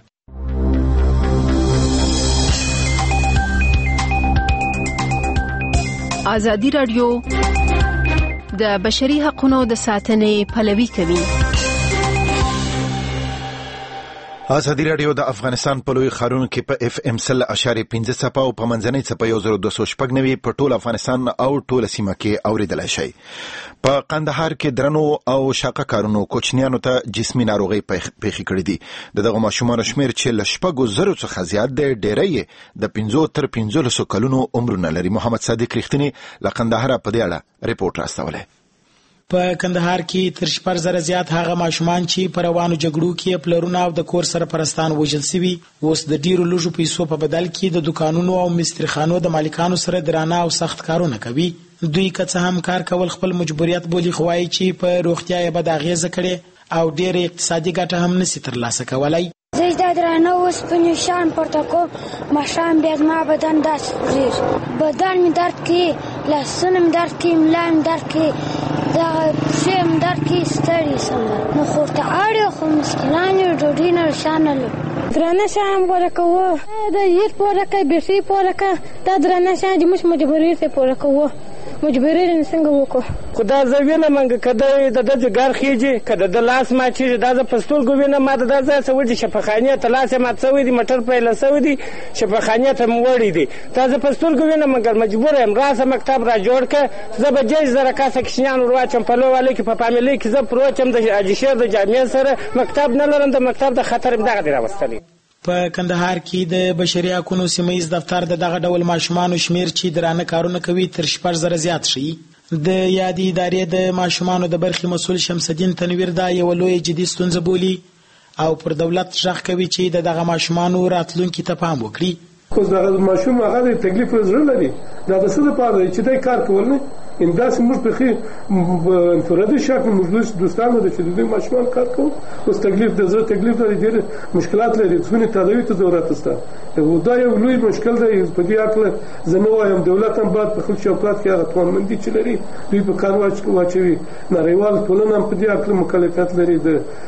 [SPEAKER 17] آزادي راډیو د بشري حقوقو د ساتنې پلوي کوي.
[SPEAKER 1] آزادي راډیو د افغانستان په لوی ښارونو کې په اف ام سل اشاریه پنځه څپه او په منځنۍ څپه یو زر دوه سوه شپږ نوي په ټول افغانستان او ټوله سیمه کې اورېدلی شئ. په قندهار کې درنو او شاقه کارونو کوچنیانو ته جسمي ناروغۍ پیښې کړې دي. د دغه ماشومانو شمېر چې له شپږو زرو څخه زیات دی، ډېری یې د پنځو تر پنځلسو کلونو عمرونه لري. محمد صادق ریښتینی له قندهاره په دې اړه ریپورټ راستولی.
[SPEAKER 22] په کندهار کې تر شپږ زره زیات هغه ماشومان چې په روانو جګړو کې پلرونه او د کور سرپرستان وژل شوي اوس د ډیرو لږو پیسو په بدل کې د دکانونو او مسترخانو د مالکانو سره درانه او سخت کارونه کوي. دوی که څه هم کار کول خپل مجبوریت بولي، خو وایي چې په روغتیا یې بد اغېزه کړې او ډېره اقتصادي ګټه هم نشي ترلاسه کولی.
[SPEAKER 7] زه دا درانه اوسپنې شیان پورته کوم، ماښام بیا زما بدن داسې خوږېږي، بدن مې درد کوي، لاسونه مې درد کوي، ملا مې درد کوي، دغه پښې مې درد کوي، ستړې شم. نو خو ورته اړ یو، خو مسکینان یو، ډوډۍ نه شیان نه لرو. درانه شیان پوره کوو، د هېڅ پوره کوي، بیخي پوره کوه. دا درانه شیان چې موږ مجبوري ته پوره کوو، مجبوري یې څنګه وکړو.
[SPEAKER 8] خو دا زه وینم که د د ده جګر خېږي، که د ده لاس ماتېږي، دا زه په سترګو وینم. ما د دا ځای څه وړي، شفاخانې ته لاس یې مات شوی دی، موټر پیله شوی دی، شفاخانې ته مې وړی دی. دا زه په سترګو وینم، مګر مجبوره یم. راسه مکتب را جوړ کړه، زه به دېرش زره کسه کوچنیان ور واچوم په لویوالۍ کې. په فامیلۍ کې زه پروت یم د حاجي شېر د جامع سره، مکتب نه لرم. د مکتب د خطر مې دغه دی راوستلی.
[SPEAKER 22] په کندهار کې د بشري حقوقو سیمه ییز دفتر د دغه ډول ماشومانو شمیر چې درانه کارونه کوي تر شپږ زره زیات شي. د یادې ادارې د ماشومانو د برخې مسؤل شمس الدین تنویر دا یو لوی جدي ستونزه بولي او پر دولت ژغ کوي چې د دغه ماشومانو راتلونکي ته پام وکړي.
[SPEAKER 9] خو دغه ماشوم هغه د تکلیف زړه لري، دا د څه لپاره چې دی کار کول نه انداس موږ په انفرادي شکل موږ دوستانو د چې د ماشومان کار کوو. اوس تکلیف د زړه تکلیف لري، ډېر مشکلات لري، ځینې تداوي ته ضرورت شته. دا یو لوی مشکل دی. په دې اړه زه نه وایم دولت هم باید په خپل چوکاټ کې هغه توانمندي چې لري دوی په کار واچوي. نړیوال ټولنه هم په دې اړه مکلفیت لري.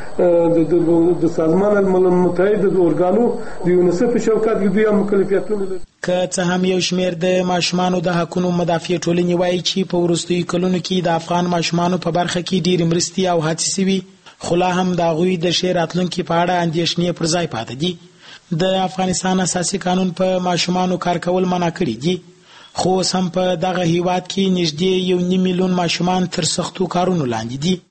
[SPEAKER 9] د د سازمان الملل متحد د اورګانو د یونیسف په چوکاټ کې دوی هم مکلفیتونه لري.
[SPEAKER 22] که څه هم یو شمیر د ماشومانو د حقوقو مدافع ټولنې وایي چې په وروستیو کلونو کې د افغان ماشومانو په برخه کې ډېرې مرستې او هڅې شوي، خو لا هم د هغوی د ښې راتلونکي په اړه اندېښنې پر ځای پاتې دي. د افغانستان اساسي قانون په ماشومانو کار کول منع کړي دي، خو اوس هم په دغه هیواد کې نږدې یو نیم میلیون ماشومان تر سختو کارونو لاندې دي.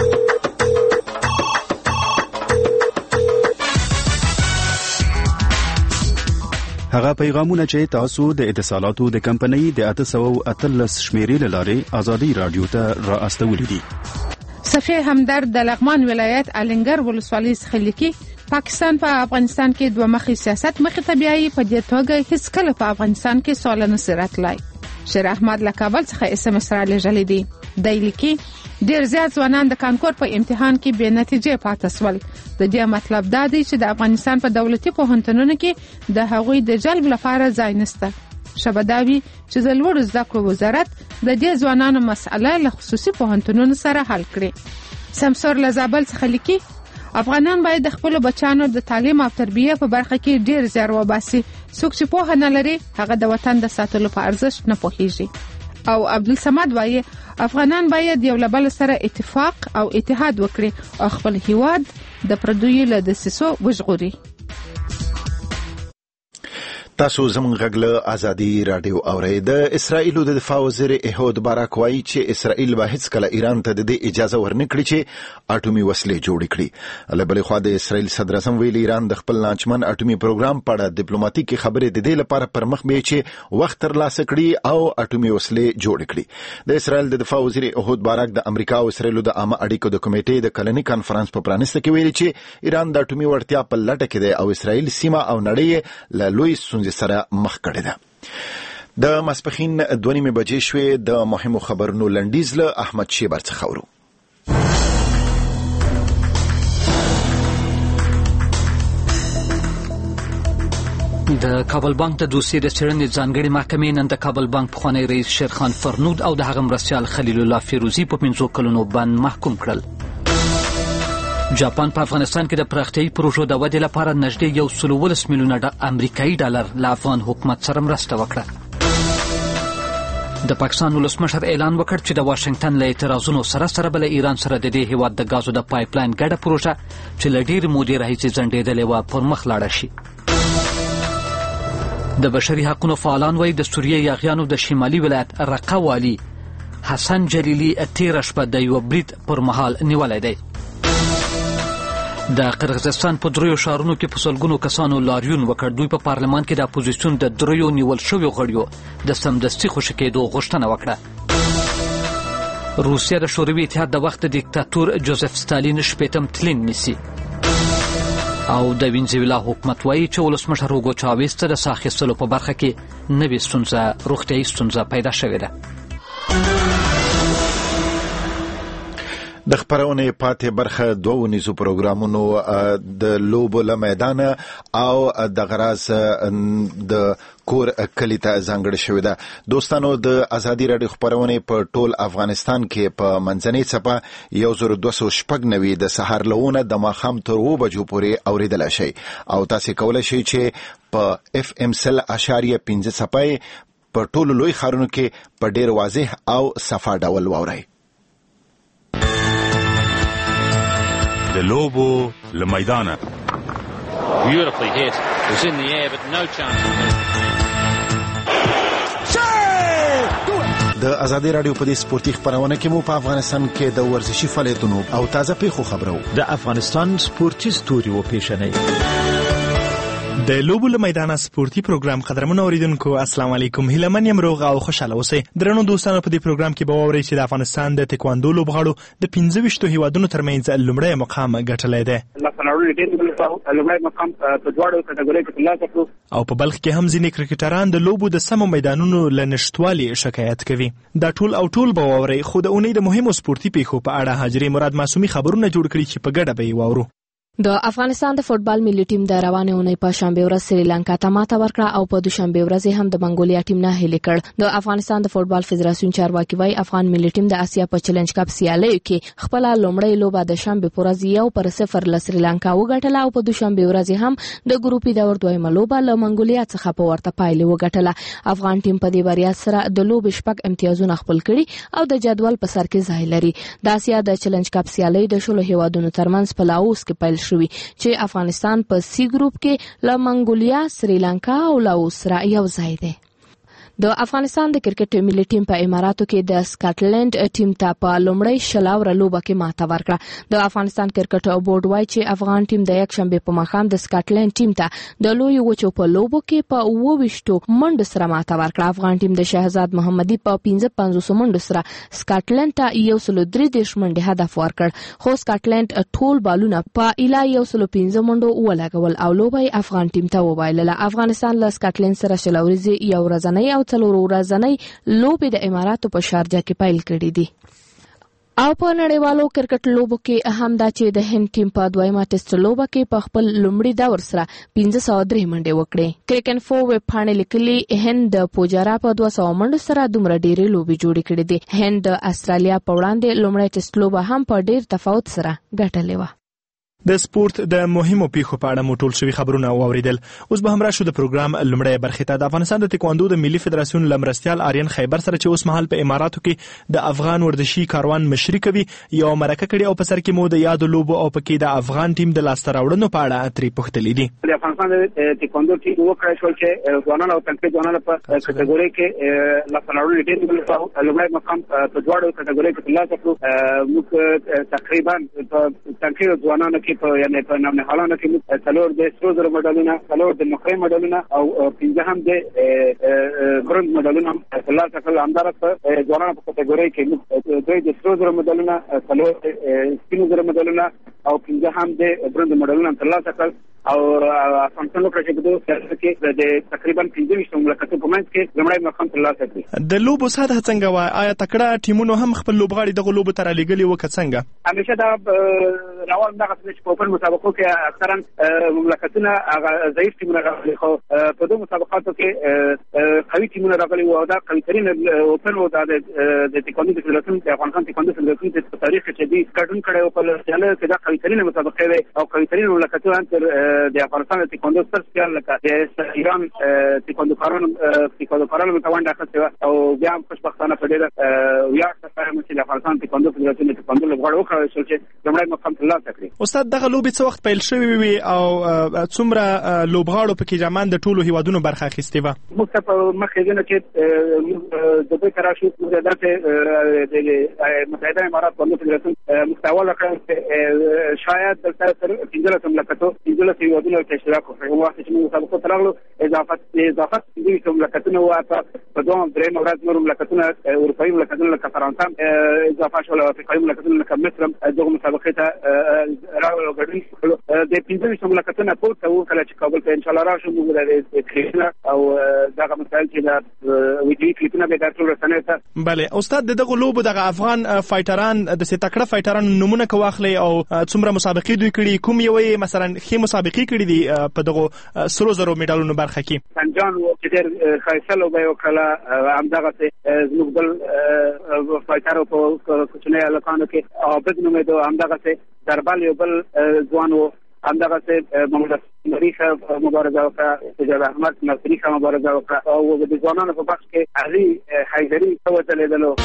[SPEAKER 10] هغه پیغامونه چې تاسو د اتصالاتو د کمپنۍ د اته سوه اتلس شمیرې له لارې آزادي راډیو ته را استولي دي.
[SPEAKER 26] صفی همدرد د لغمان ولایت الینګر ولسوالۍ څخه لیکي پاکستان په افغانستان کې دوه مخی سیاست مخې ته بیایي، په دې توګه هیڅ کله په افغانستان کې سوله نه سي راتلی. شیر احمد له کابل څخه اس ام اس را لېږلی دی. دی لیکي ډېر زیات ځوانان د کانکور په امتحان کې بې نتیجې پاتې سول. د دې مطلب دا دی چې د افغانستان په دولتي پوهنتونونو کې د هغوی د جلب لپاره ځای نشته. شبه دا وي چې د لوړو زده کړو وزارت د دې ځوانانو مسأله له خصوصي پوهنتونونو سره حل کړي. سمسور له زابل څخه لیکي افغانان باید د خپل بچانو د تعلیم او تربیه په برخه کې ډیر زیار وباسي. څوک چې پوهه نه لري هغه د وطن د ساتلو په ارزښت نه پوهیږي. او عبدالصمد وایي افغانان باید یو له بل سره اتفاق او اتحاد وکړي او خپل هیواد د پردیو له دسیسو وژغوري.
[SPEAKER 1] تاسو زموږ غږ له ازادي رادیو اورئ. د اسرائیل د دفاع وزیر احود باراک وایي چې اسرائیل به هیڅکله ایران ته د دې اجازه ورنکړي چې اټومي وسلې جوړې کړي. له بلې خوا د اسرائیل صدر اعظم ویلي ایران د خپل لاچمن اټومي پروګرام په اړه ډیپلوماټیکي خبرې د دې لپاره پر مخ بیايي چې وخت ترلاسه کړي او اټومي وسلې جوړې کړي. د اسرائیل د دفاع وزیر احود باراک د امریکا او اسرائیل د عامه اړیکو د کمیټې د کلني کانفرنس په پرانیسته کې ویلي چې ایران د اټومي وړتیا په لټه کې دی او اسرائیل سیمه او نړۍ له لوی سره مخ کړی ده. د ماسپخین دوه نیمې بجې شوې. د مهمو خبرونو لنډیز له احمد شیبر څخه ورو.
[SPEAKER 2] د کابل بانک د دوسیې د څېړنې ځانګړې محکمې نن د کابل بانک پخوانی رئیس شیرخان فرنود او د هغه مرستیال خلیل الله فیروزي په پنځو کلونو بند محکوم کړل. جاپان په افغانستان کې د پراختیایي پروژو د ودې لپاره نږدې یو سل ولس میلیونه امریکایي ډالر له افغان حکومت سره مرسته وکړه. د پاکستان ولسمشر اعلان وکړ چې د واشنگټن له اعتراضونو سره سره بل ایران سره د دې هیواد د غازو د پایپلاین ګډه پروژه چې له ډېرې مودې راهیسې ځنډېدلې وه پر مخ لاړه شي. د بشري حقونو فعالان وایي د سوریې یاغیانو د شمالي ولایت رقه والي حسن جلیلي تېره شپه د یوه برید پر مهال نیولی دی. د قرغیزستان په دریو ښارونو کې په سلګونو کسانو لاریون وکړ. دوی په پارلمان کې د اپوزیسیون د دریو نیول شویو غړیو د سمدستي خوشي کېدو غوښتنه وکړه. روسیه د شوروي اتحاد د وخت دیکتاتور جوزف ستالین شپېتم تلین نیسي او د وینزویلا حکومت وایي چې ولسمشر هوګو چاویز ته د ساه اخیستلو په برخه کې نوې ستونزه روغتیایي ستونزه پیدا شوې ده.
[SPEAKER 1] د خبرونې پاتې برخه دوه نيزو پروګرامونو د لوبو له میدان او د غراز د کور کلی ته ځانګړې شوې ده. دوستانو د ازادي رادیو خبرونې په ټول افغانستان کې په منځنۍ څپه یو زر دوه سوه شپږ نوي د سهار لونه د ماښام تر اوه بجو پورې اورېدلی شئ او تاسې کولی شئ چې په اف ام سل اشاریه پنځه څپه په ټولو لوی ښارونو کې په ډېر واضح او صفا ډول واورئ.
[SPEAKER 11] د لوبو له میدانه
[SPEAKER 12] Beautifully hit. It was in the air but no chance.
[SPEAKER 1] د ازادي رادیو په دې سپورتي خبرونه کې مو په افغانستان کې د ورزشي فعالیتونو او تازه پیښو خبرو.
[SPEAKER 14] د افغانستان سپورتي ستوري و پیژنئ. د لوبو له میدانه سپورتي پروګرام قدرمن اوریدونکو السلام علیکم. هیلمن یم روغ او خوشاله اوسئ. درنو دوستانو په دې پروګرام کې به واورئ چې د افغانستان د تکواندو لوبغاړو د پنځه ویشتو هیوادونو ترمنځ لومړی مقام ګټلی دی او په بلخ کې هم ځینې کرکټران د لوبو د سمو میدانونو له نشتوالي شکایت کوي. دا ټول او ټول به واورئ خو د اونۍ د مهمو سپورتي پیښو په اړه حاجرې مراد معصومي خبرونه جوړ کړي چې په ګډه به یې واورو.
[SPEAKER 5] د افغانستان د فوتبال ملي ټیم د روانې اونۍ په شنبه ورځ سریلانکا ته ماته ورکړه او په دوشنبه ورځ هم د منګولیا ټیم نه هلي کړ. د افغانستان د فوتبال فدراسیون چارواکي وايي افغان ملي ټیم د اسیا په چیلنج کپ سیالیو کې خپل لومړی لوبه د شنبه په ورځ یو پر صفر له سریلانکا وګټله او په دوشنبه ورځ هم د ګروپي دور دویمه لوبه له منګولیا څخه په ورته پایله وګټله. افغان ټیم په دې بریا سره د لوبې شپږ امتیازونه خپل کړي او د جدول په سر کې ځای لري. د اسیا د چیلنج کپ سیالیو د شلو هیوادونو ترمنځ په لاوس کې پیل شوې چې افغانستان په سی ګروپ کې له منګولیا، سریلانکا او لاوس سره یو ځای دی. د افغانستان د کرکټ ملي ټیم په اماراتو کې د سکاټلند ټیم ته په لومړی شلاوره لوبه کې ماته ورکړه. د افغانستان کرکټ بورډ وایي چې افغان ټیم د یک شنبه په ماښام د سکاټلند ټیم ته د لوی وچو په لوبو کې په اوه ویشتو منډو سره ماته ورکړه. افغان ټیم د شهزاد محمدي په پنځه پنځوس منډو سره سکاټلند ته یو سل درې دېرش منډې هدف ورکړ خو سکاټلند ټول بالونه په اله یو سل پنځه منډو ولګول او لوبه افغان ټیم ته وبایلله. افغانستان له سکاټلند سره شلوريزي یو ورځنۍ او څلور ورځنۍ لوبې د اماراتو په شارجه کې پیل کړې دي. او په نړیوالو کرکټ لوبو کې هم دا چې د هند ټیم په دویمه ټیسټ لوبه کې په خپل لومړي دور سره پنځه سوه درې منډې وکړې. کرکټ فو ویب پاڼې لیکلي هند د پوجارا په دوه سوه منډو سره دومره ډېرې لوبې جوړې کړې دي. هند د استرالیا په وړاندې لومړی ټیسټ لوبه هم په ډېر تفاوت سره ګټلې وه.
[SPEAKER 14] د سپورت د مهمو پیښو په اړه مو ټول شوي خبرونه واوریدل. اوس به هم راشو د پروګرام لومړی برخې ته. د افغانستان د تکواندو د ملي فدراسیون لمرستیال آریان خیبر سره چې اوس مهال په اماراتو کې د افغان ورزشي کاروان مشري کوي یو مرکه کړې او په سر کې مو د یادو لوبو او پکې د افغان ټیم د لاسته راوړنو په اړه ترې پوښتلې دي.
[SPEAKER 6] د افغانستان د تکواندو ټیم وکړای شو چې ځوانان او تنکي ځوانان په کټګوري کې لاسته راوړل ډېر دي. لومړی مقام په دواړو کټګوري کې ترلاسه کړو. موږ تقریبا په تنکي ځوانانو کې په یعنی په نامنهالانو کې څلور د سرو زرو مډالونه، څلور د مخې مډالونه او پنځه هم د برونز مډالونه ترلاسه کړل. همدارس په ځوانانو په کټګوري کې دوی د سرو زرو مډالونه، څلور د سپینو زرو مډالونه او پنځه هم د برونز مډالونه ترلاسه کړل. او افغانستان وکړه چې په دغه کې د تقریبا پنځه ویشت مملکتونو په منځ کې لومړی مقام ترلاسه کړ. د
[SPEAKER 14] لوبو ساده څنګه وای؟ آیا تکړه ټیمونو هم خپل لوبغاړي دغه لوبو ته رالېږلي وو که څنګه؟
[SPEAKER 6] همیشه دا روان دغه څه چې په خپل مسابقو کې اکثرا مملکتونه هغه ضعیف ټیمونه راغلي، خو په دوه مسابقاتو کې قوي ټیمونه راغلي وو. دا قوي ترین اوپن وو د تکواندو فدراسیون د افغانستان تکواندو فدراسیون په تاریخ کې چې دی ګډون کړی و. په لړ کې دا قوي ترین مسابقه وي او قوي ترین مملکتونه تر د افغانستان د تکواندو سر سیال لکه د ایران تکواندو کارانو تکواندو کارانو متوانده اخیستې او بیا هم خوشبختانه په ډېره ویاړ سره چې د افغانستان تکواندو فدراسیون د تکواندو لوبغاړو وکړای شول چې لومړی مقام ترلاسه کړي.
[SPEAKER 14] استاد دغه لوبې څه وخت پیل شوې وي او څومره لوبغاړو پکې جامان د ټولو هیوادونو برخه اخیستې وه؟
[SPEAKER 6] موږ ته په مخکې ځینې چې د دوی سره شو موږ داسې د متحده امارات تکواندو فدراسیون محتوا وکړه شاید دلته تر پنځلس مملکتو پنځلس هیوادونو اشتراک وکړي. وخت چې موږ مسابقو ته راغلو اضافه اضافه دې مملکتونه و په دوه درې ورځې نور مملکتونه اروپایي مملکتونه لکه فرانسه اضافه شول او افریقایي مملکتونه لکه مصر دغه مسابقې ته راغلو ګډون وکړو. د پنځه مملکتونه پورته و کله چې کابل ته ان شاء الله راشو موږ د کرینا او دغه مسایل چې د ویډیو کلیپونه به درته رسنۍ ته.
[SPEAKER 14] بله استاد دغه لوبو دغه افغان فایټران د ستکړه فایټرانو نمونه کو واخلي او څومره مسابقې دوی کړي، کوم یوې مثلا خې مسابقې کړي دي په دغه سرو زرو میډالونو برخه کې؟
[SPEAKER 6] سنجان و چې ډېر ښایسته لوبه یې وکړله. همدغسې زموږ بل فایټر په کوچنیو هلکانو کې عابد نومېده، همدغسې دربل یو بل ځوان و، همدغسې محمد نوري ښه مبارزه وکړه، سجاد احمد ناصري ښه مبارزه وکړه او د ځوانانو په بخش کې علي حیدري ښه وځلېدلو.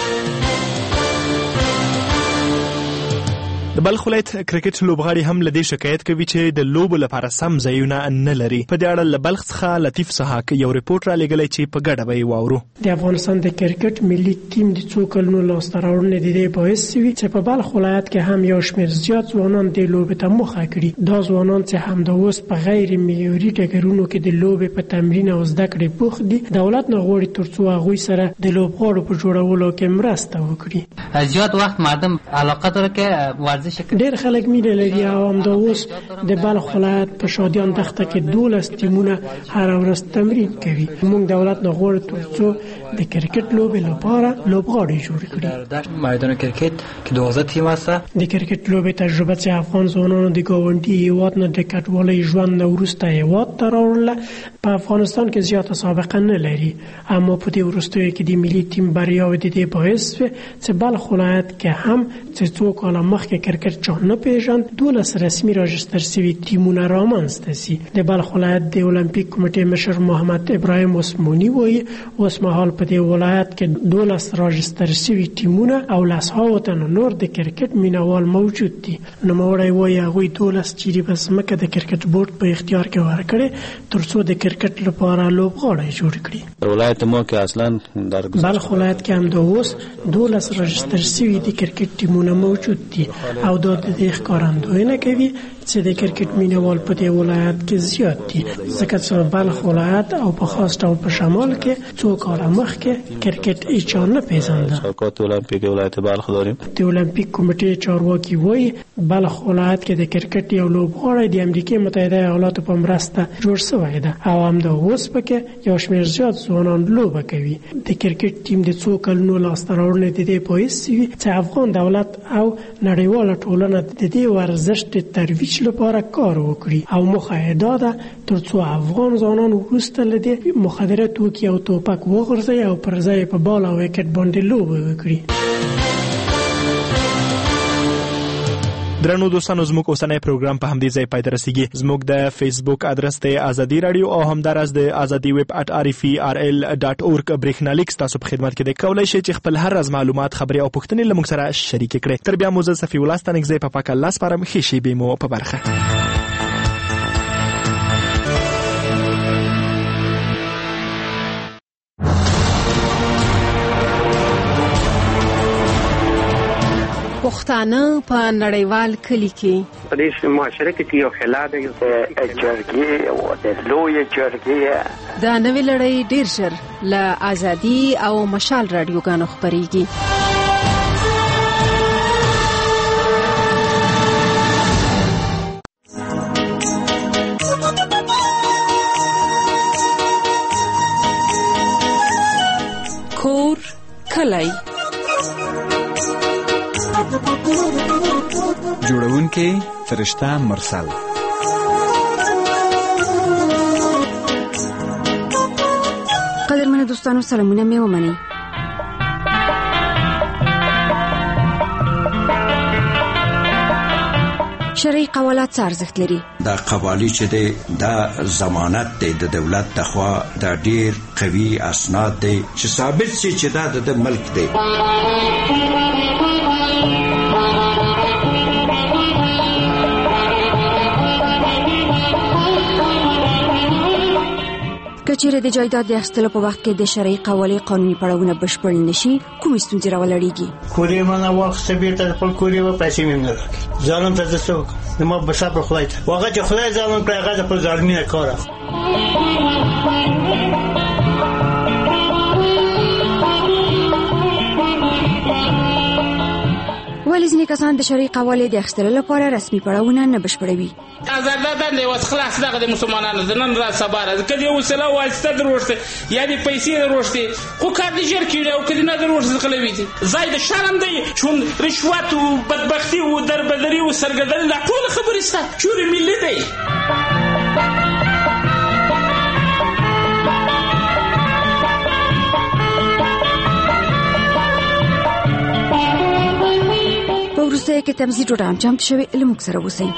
[SPEAKER 14] د بلخ ولایت کرکټ لوبغاړي هم له دې شکایت کوي چې د لوبو لپاره سم ځایونه نه لري. په دې اړه له بلخ څخه لطیف سحاق یو ریپورت را لېږلی چې په ګډه به یې واورو.
[SPEAKER 13] د افغانستان د کرکټ ملي ټیم د څو کلونو لاسته راوړنې د دې باعث شوي چې په بلخ ولایت کې هم یو شمېر زیات ځوانان د لوبې ته مخه کړي. دا ځوانان چې همدا اوس په غیر معیاري ډګرونو کې د لوبې په تمرین او زده کړې بوخت دي، دولت نه غواړي تر څو هغوی سره د لوبغاړو په جوړولو کې مرسته وکړي.
[SPEAKER 15] زیات وخت مردم علاقه داره که ورزش
[SPEAKER 13] ډېر خلک مینه لري او همدا اوس د بلخ ولایت په شادیان دښته کې دولس ټیمونه هره ورځ تمرین کوي. موږ دولت نه غواړو تر څو د کرکټ لوبې لپاره لوبغاړي جوړ کړي.
[SPEAKER 15] در میدان کرکټ که دوازده تیم هست
[SPEAKER 13] د کرکټ لوبې تجربه چې افغان ځوانانو د ګاونډي هیواد نه د کډوالۍ ژوند نه وروسته هیواد ته راوړله، په افغانستان کې زیاته سابقه نه لري. اما په دې وروستیو کې د ملي ټیم بریاوې د دې باعث شوې چې بلخ ولایت کې هم چې څو کاله مخکې کرکټ چا نه پیژند دولس رسمي راجستر شوي ټیمونه رامنځته سي. د بلخ ولایت د اولمپیک کمیټې مشر محمد ابراهیم عثماني وایي اوس مهال په دې ولایت کې دولس راجستر شوي ټیمونه او لسهاوو تنه نور د کرکټ مینوال موجود دي. نوموړی وایي هغوی دولس چیرې په ځمکه د کرکټ بورډ په اختیار کې ورکړي تر څو د کرکټ لپاره لوبغاړي جوړ کړي.
[SPEAKER 16] ولایت ما کې اصلا در
[SPEAKER 13] بلخ ولایت کې هم د اوس دولس راجستر شوي د کرکټ ټیمونه موجود دي او دا د دې ښکارندویي کوي چې د کرکټ مینوال په دې ولایت کې زیات دي، ځکه چې بلخ ولایت او په خاص ډول په شمال کې څو کاله مخکې کرکټ هیچا نه پیژانده.
[SPEAKER 16] شرکت المپیک ولایت بلخ داریم.
[SPEAKER 13] د المپیک کمیټې چارواکي وایي بلخ ولایت کې د کرکټ یو لوبغاړی د امریکا متحده ایالاتو په مرسته جوړ شوی دی او همدا اوس پکې یو شمېر زیات ځوانان لوبه کوي. د کرکټ ټیم د څو کلونو لاسته راوړنې د دې باعث شوي چې افغان دولت او نړیواله ټولنه د دې ورزش د ترویج لپاره کار وکړي او موخه یې دا ده تر څو افغان ځوانان وروسته له دې مخدره توکي او توپک وغورځوي او پر ځای په بال او وکټ باندې لوبه وکړي.
[SPEAKER 14] درنو دوستانو زموږ اوسنۍ پروګرام په همدې ځای پای ته رسیږي. زموږ د فیسبوک ادرس دی ازادي رادیو او همداراز د ازادي ویب ات عارفي آر ال ډاټ اورګ برېښنالیک تاسو په خدمت کې دی. کولای شئ چې خپل هر از معلومات خبري او پوښتنې له موږ سره شریک کړئ. تر بیا مو زه صفي الله ستانکزی په پاک الله سپارم. ښې شېبې مو په برخه.
[SPEAKER 17] پښتانه په نړیوال کلی کې
[SPEAKER 18] په دې معاشره کې یو خلا د جرګې او د لوی جرګې
[SPEAKER 17] د نوې لړۍ ډیر ژر له ازادي او مشال رادیوګانو خبريږي. کور کلی
[SPEAKER 19] جوړونکې فرشته مرسل.
[SPEAKER 20] قدرمنو دوستانو سلامونه مې ومنئ. شرعي قوالات څه ارزښت لري؟
[SPEAKER 23] دا قوالی چې دی دا ضمانت دی د دولت لخوا، دا ډیر قوي اسناد دی چې ثابت شي چې دا د ملک دی.
[SPEAKER 20] کچېرې د جایداد د اخیستلو په وخت کې د شرعي قوالې قانوني پړاوونه بشپړ نشي، کومې ستونزې راولړېږي؟
[SPEAKER 24] کورې مانه واخیسته بیرته د خپل کورې و پیسې مې نه راکړې. ظالم ته زه څه وکړم؟ زما به صبر خدای ته هغه چې خدای ظالم کړی هغه د خپل ظالمي نه کار اخلي.
[SPEAKER 20] ولې ځینې کسان د شرعي قوالې د اخیستلو لپاره رسمي پړاوونه نه بشپړوي؟
[SPEAKER 25] آزادان دی اوس خلاص دغه د مسلمانانو د نن را سبا راځي کدی وسله واسطه دروشته یا د پیسې دروشته خو کار دي جر کیږي او کدی نه دروشته قلوي دي زای د شرم دی چون رشوت او بدبختی او دربدری او سرګدل لا ټول خبرې ست چوري ملي دی.
[SPEAKER 20] په وروستیو کې تمځي ډوډۍ چمتو شوې، له موږ سره اوسئ.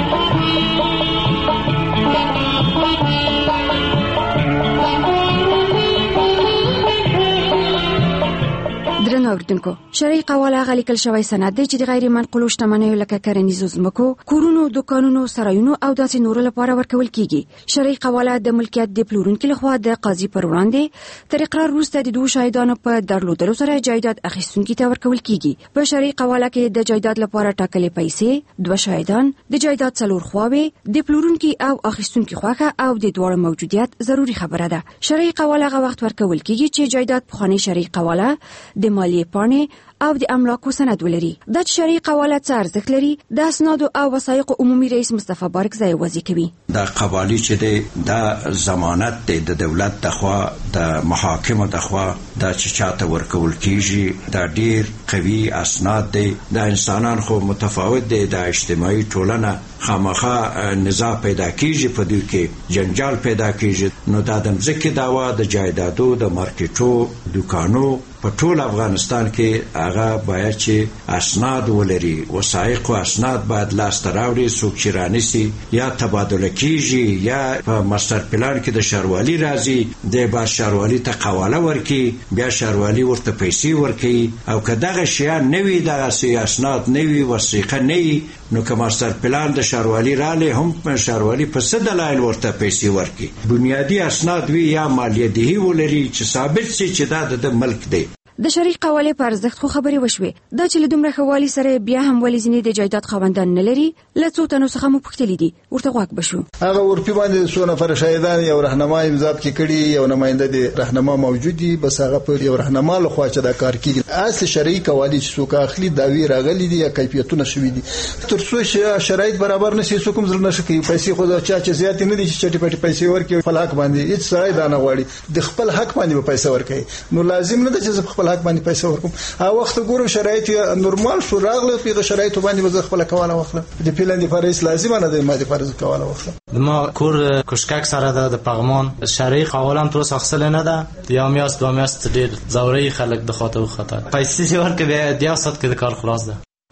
[SPEAKER 20] درنو اوریدونکو، شرعي قواله هغه لیکل شوی سند دی چې د غیر منقولو شتمنیو لکه کرنیزو ځمکو، کورونو، دوکانونو، سرایونو او داسې نورو لپاره ورکول کیږي. شرعي قواله د ملکیت د پلورونکي لخوا د قاضي پر وړاندې تر اقرار وروسته د دوه شاهدانو په درلودلو سره جایداد اخیستونکي ته ورکول کیږي. په شرعي قواله کې د جایداد لپاره ټاکلې پیسې، دوه شاهدان، د جایداد څلور خواوې، د پلورونکي او اخیستونکي خواخه او د دواړو موجودیت ضروری خبره ده. شرعي قواله هغه وخت ورکول کیږي چې جایداد پخوانی شرعي قواله د مالیې پاڼې او د املاکو سند ولري. د شرعي قواله څه ارزښت لري؟ د اسناد او وثایق عمومي رئیس مصطفی بارکزی وضع کوي.
[SPEAKER 23] دا قوالی چې دی دا ضمانت دی د دولت لخوا، د محاکمو لخوا دا چې چاته ورکول کیږي. دا ډیر قوي اسناد دی. دا انسانان خو متفاوت دی، د اجتماعي ټولنه خامخا نزاع پیدا کیږي، په دې کې جنجال پیدا کیږي. نو دا د ځکه داوا د جایدادو د مارکیټو دکانو په ټول افغانستان کې هغه باید چې اسناد ولري، وثایق او اسناد باید لاس ته راوړي. څوک چې رانیسي یا تبادله کیږي یا په ماستر پلان کې د شهروالي راځي، د با شهروالي ته قواله ورکي، بیا شهروالي ورته پیسې ورکي. او که دغه شیان نوي، دغه اسناد نوي، وثیقه نوي، نو که ماستر پلان د شهروالي رااله هم شهروالي په څه دلایل ورته پیسې ورکي. بنیادی اسناد وی یا مالیه دهي ولري چې ثابت شي چې دا د ملک دی.
[SPEAKER 20] د شرعي قوالې په ارزښت خو خبرې وشوې. دا چې له دومره ښه والي سره بیا هم ولې ځینې د جایداد خاوندان نه لري، له څو تنو څخه مو پوښتلي دي، ورته غوږ بشو.
[SPEAKER 27] هغه ورپی باندې څو نفر شاهدان یو راهنما امضا کې کړي، یو نماینده د راهنما موجود دي، بس هغه په یو راهنما لخوا چې دا کار کیږي. اصل شرعي قوالی چې څوک اخلي داوی راغلي دي یا کیفیتونه شوي دي، تر څو شرایط برابر نشي څوک هم ځل نشي کوي. پیسې خو دا چا چې زیات نه دي چې چټي پټي پیسې ورکړي په حق باندې هیڅ سړی دا نه غواړي د خپل حق باندې به پیسې ورکړي. نو لازم نه ده چې خپل حق باندې پیسې ورکړم. هغه وخت ګورم شرایط نورمال شو راغله، په شرایط باندې وځ خپل کوله واخله. د پیلان د فارس لازم نه ده، ما د فارس کوله واخله.
[SPEAKER 28] ما کور کوشکک سره د پغمان شرعي قوالم تر اوسه خپل نه ده. یا میاست دو میاست ډیر زوري خلک د خاطر خطر پیسې ورکړي، بیا د سات کې د کار خلاص ده.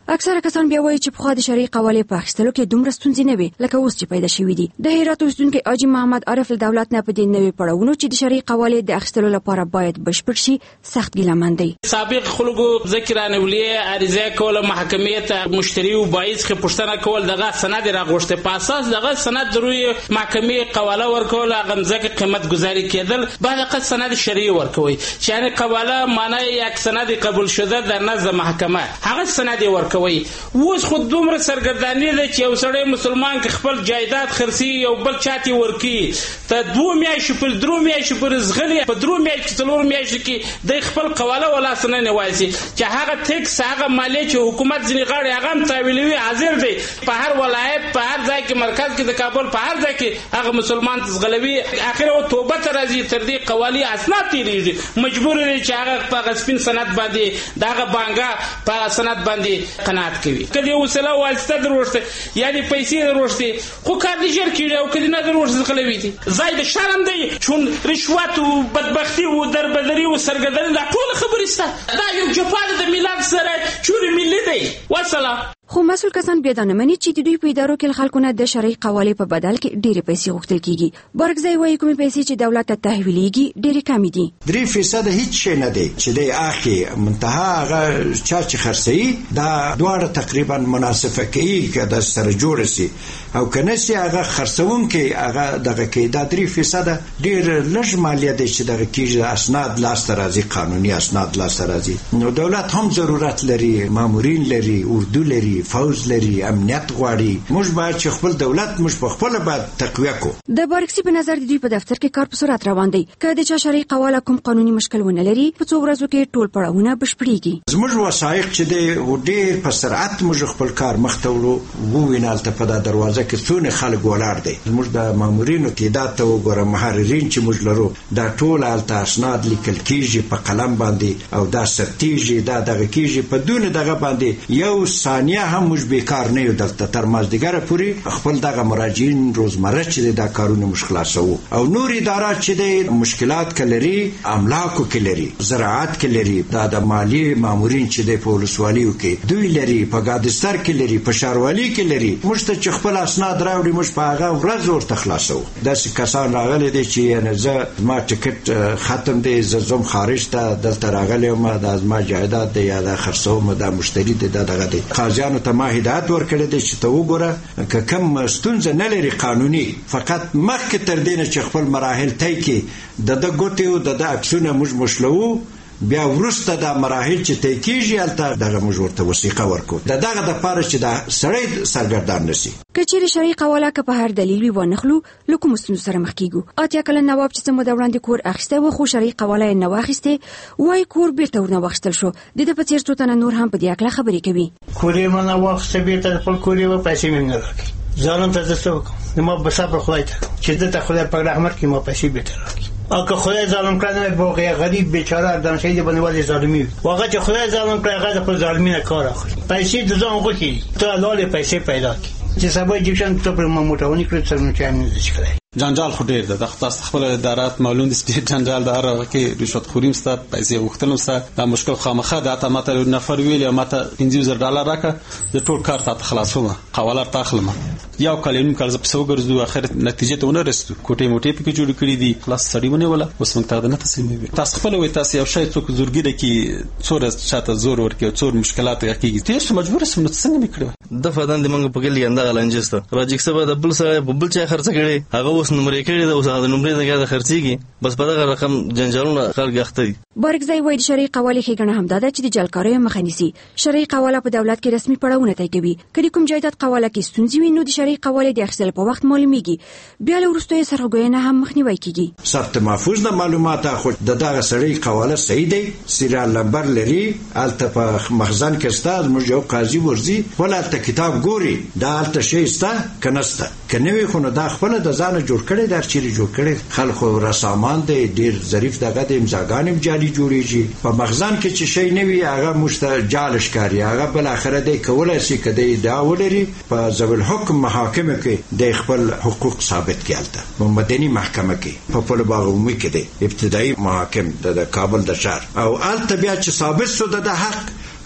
[SPEAKER 20] اکثره کسان بیا وایي چې په خوا د شرعي قوالې په اخیستلو کې دومره ستونزې نه وي لکه اوس چې پیدا شوي دي. د هرات اوسیدونکي حاجي محمد عارف له دولت نه په دې نوي پړاوونو چې د شرعي قوالې د اخیستلو لپاره باید بشپړ شي سخت ګیلمن دی.
[SPEAKER 25] سابق خلکو ذکرانه ولې عریضه کوله محکمې ته مشتری او بایز خې پښتنه کول دغه سند راغوښته په اساس دغه سند دروي محکمې قواله ورکول غمزه قیمت گذاری کېدل بعد قد سند شرعي ورکوي چې یعنی قواله معنی یک سند قبول شده در نزد محکمه هغه سند ورکوي. اوس خود دومره سرګردانی ده چې یو سړی مسلمان که خپل جایداد خرڅي یو بل چاته ورکی ته دوه میاشتې پر درو میاشتې پر زغلی په درو میاشتې څلور میاشتې کې د خپل قواله ولا سند نه وایي چې هغه ټیکس هغه مالیه چې حکومت ځنی غاړي هغه هم تاویلوي حاضر دی په هر ولایت په هر ځای کې مرکز کې د کابل په هر ځای کې هغه مسلمان تزغلوي اخر او توبه ته راځي تر دې قوالی اسناد تیریږي مجبور دي چې هغه په غسپین سند باندې دغه بانګه په سند باندې قناعت کوي. کله وسله واسطه دروشته یعنی پیسې دروشته خو کار دي جر کیږي او کله نه دروشته زغلوي دي زائد شرم دی چون رشوت او بدبختی او دربدری او سرګردنی دا ټول خبرې ست دا یو جپاله د ملت سره چوري ملي دی وسله.
[SPEAKER 20] خو مسؤل کسان بیا دا نه مني چې د دوی په ادارو کې خلکو نه د شرعي قوالې په بدل کې ډېرې پیسې غوښتل کیږي. برګزی وایي کومې پیسې چې دولت ته تحویلېږي ډېرې کمې دي.
[SPEAKER 23] درې فیصد هیڅ شی نه دی چې د اخی منتها هغه چا چې خرڅي دا دواړه تقریبا مناسبه کوي که د سره جوړ شي او کنه سي هغه خرڅون کې هغه دغه کې دا درې فیصد ډېر لږ مالیه دی چې دغه کې اسناد لاس راځي قانوني اسناد لاس راځي. نو دولت هم ضرورت لري مامورین لري اردو لري فوز لري امنیت غواړي موږ باید چې خپل دولت موږ په خپل باید تقویه کو.
[SPEAKER 20] د بارکسي په نظر د دوی په دفتر کې کار په سرعت روان دی که د چا شرعي قواله کوم قانوني مشکل ونه لري په څو ورځو کې ټول پړاوونه بشپړېږي.
[SPEAKER 23] زموږ وثایق چې د ډېر په سرعت موږ خپل کار مخته وړو ووینال ته په دروازه کې څونه خلک ولاړ دي. موږ د مامورینو تعداد ته وګوره محررین چې موږ لرو دا ټول الته اسناد لیکل کیږي په قلم باندې او دا سرتیږي دا دغه کیږي په دون دغه باندې یو ثانیه هم موږ بیکار نه یو دلته تر مازدیګره پورې خپل دغه مراجعین روزمره چې دا کارونه موږ خلاصو او نور ادارات چې د مشکلات کلري املاکو کلري زراعت کلري دا د مالی مامورین چې د پولیسوالیو کې دوی لري په ګادستر کې لري په شاروالي کې لري موږ ته چې خپل اسناد راوړي موږ په هغه ورځ ورته خلاصو. داسې کسان راغلي دي چې نه زه ما ټیکټ ختم دی زه زوم خارج ته دلته راغلی ما د ما جایداد دی یا د خرڅوم د مشتری دی دغه دی قاضیانو ته ما هدایت ورکړی دی چې ته وګوره که کوم ستونزه نه لري قانوني فقط مخکې تر دې نه چې خپل مراحل طی کړي د ده ګوتې او د ده عکسونه موږ مشلوو بیا وروسته دا مراحل چې طی کېږي هلته دغه موږ ورته وثیقه ورکو د دغه دپاره چې دا سړی سرګردان نه شي.
[SPEAKER 20] که چیرې شرعي قواله که په هر دلیل وي وانخلو له کومو ستونزو سره مخ کېږو. اتیا کلن نواب چې څه موده وړاندې کور اخیستی و خو شرعي قواله یې نه واخیستې وایي کور بیرته ورنه واخیستل شو. د ده په څېر څو تنه نور هم په دې هکله خبرې کوي.
[SPEAKER 24] کور یې ما نه واخیسته بیرته خپل کور یې و پیسې مې نه راکړې ظالم ته زه څه وکړم ما به صبر خدای ته چې ده ته خدای په رحمت کې ما پیسې بیرته راکړي او که خدای ظالم کړی نه به غریب بیچاره دم شهید باندې ولې ظالمي واغه چې خدای ظالم کړی هغه خپل ظالمي نه کار اخلي پیسې د ځان غوښي ته لاله پیسې پیدا کړي چې سبا جیشن ته پر ما موټاونی کړی څنګه چې امن دي کړی
[SPEAKER 16] جنجال خو ډیر ده د خپل ادارات معلوم دي چې جنجال د هغه کې رشوت خوریم ستا پیسې وختلم ستا دا مشکل خامخه د اته ماته نفر ویل یا ماته پنځه زره ډالر راکړه د ټول کار ته خلاصومه قواله تاخلم یو کلینم کال ز په وګرځو اخر نتیجه ته ونه رسېدو کوټې موټې پکې جوړ کړې دي خلاص سړی ونه ولا اوس موږ ته نه تسلیموي تاسو خپل وې تاسو یو شی څوک زورګي د کی څور چاته زور ورکي څور مشکلات راکېږي تاسو مجبور سم نو څنګه میکړو
[SPEAKER 3] د فدان د منګ په کې لیندا غلنجسته راځي سبا د بل سره په بل چا خرڅ کړي هغه اوس نمبر کړي اوس هغه نمبر نه غواړي خرڅيږي بس په دغه رقم جنجالونه خلک اخته.
[SPEAKER 20] بارګزی وایي شرعي قواله ښېګڼه همدا ده چې د جلکاریو مخه نیسي. شرعي قواله په دولت کې رسمي پړاوونه طی کوي. کله کوم جایداد قواله کې ستونزې وي نو د شرعي قواله د اخیستلو په وخت معلومیږي بیا له وروسته یې سرغړونه هم مخنیوی کیږي.
[SPEAKER 23] ثبت محفوظ د معلومات خو د دغه شرعي قواله صحیح دی سریال نمبر لري الته په مخزن کې ستاسو موږ یو قاضي ورزي ولته کتاب ګوري دا الته شی ستا کنهسته کنه خو نه دا خپل د ځان جوړ کړي در چیرې جوړ کړي خلکو رسامان دی ډیر ظریف دغه د امضاګانې جاري جوړیږي په مخزن کې چې شی نه وي هغه مستجالش کاری هغه بل اخره دی کولای شي کدی دا ولري په ذوال حکم محاکمه کې د خپل حقوق ثابت کیالته په مدني محکمه کې په پل باغ عمومي کې دی ابتدایي محاکم د کابل د شهر او الته بیا چې ثابت شو د حق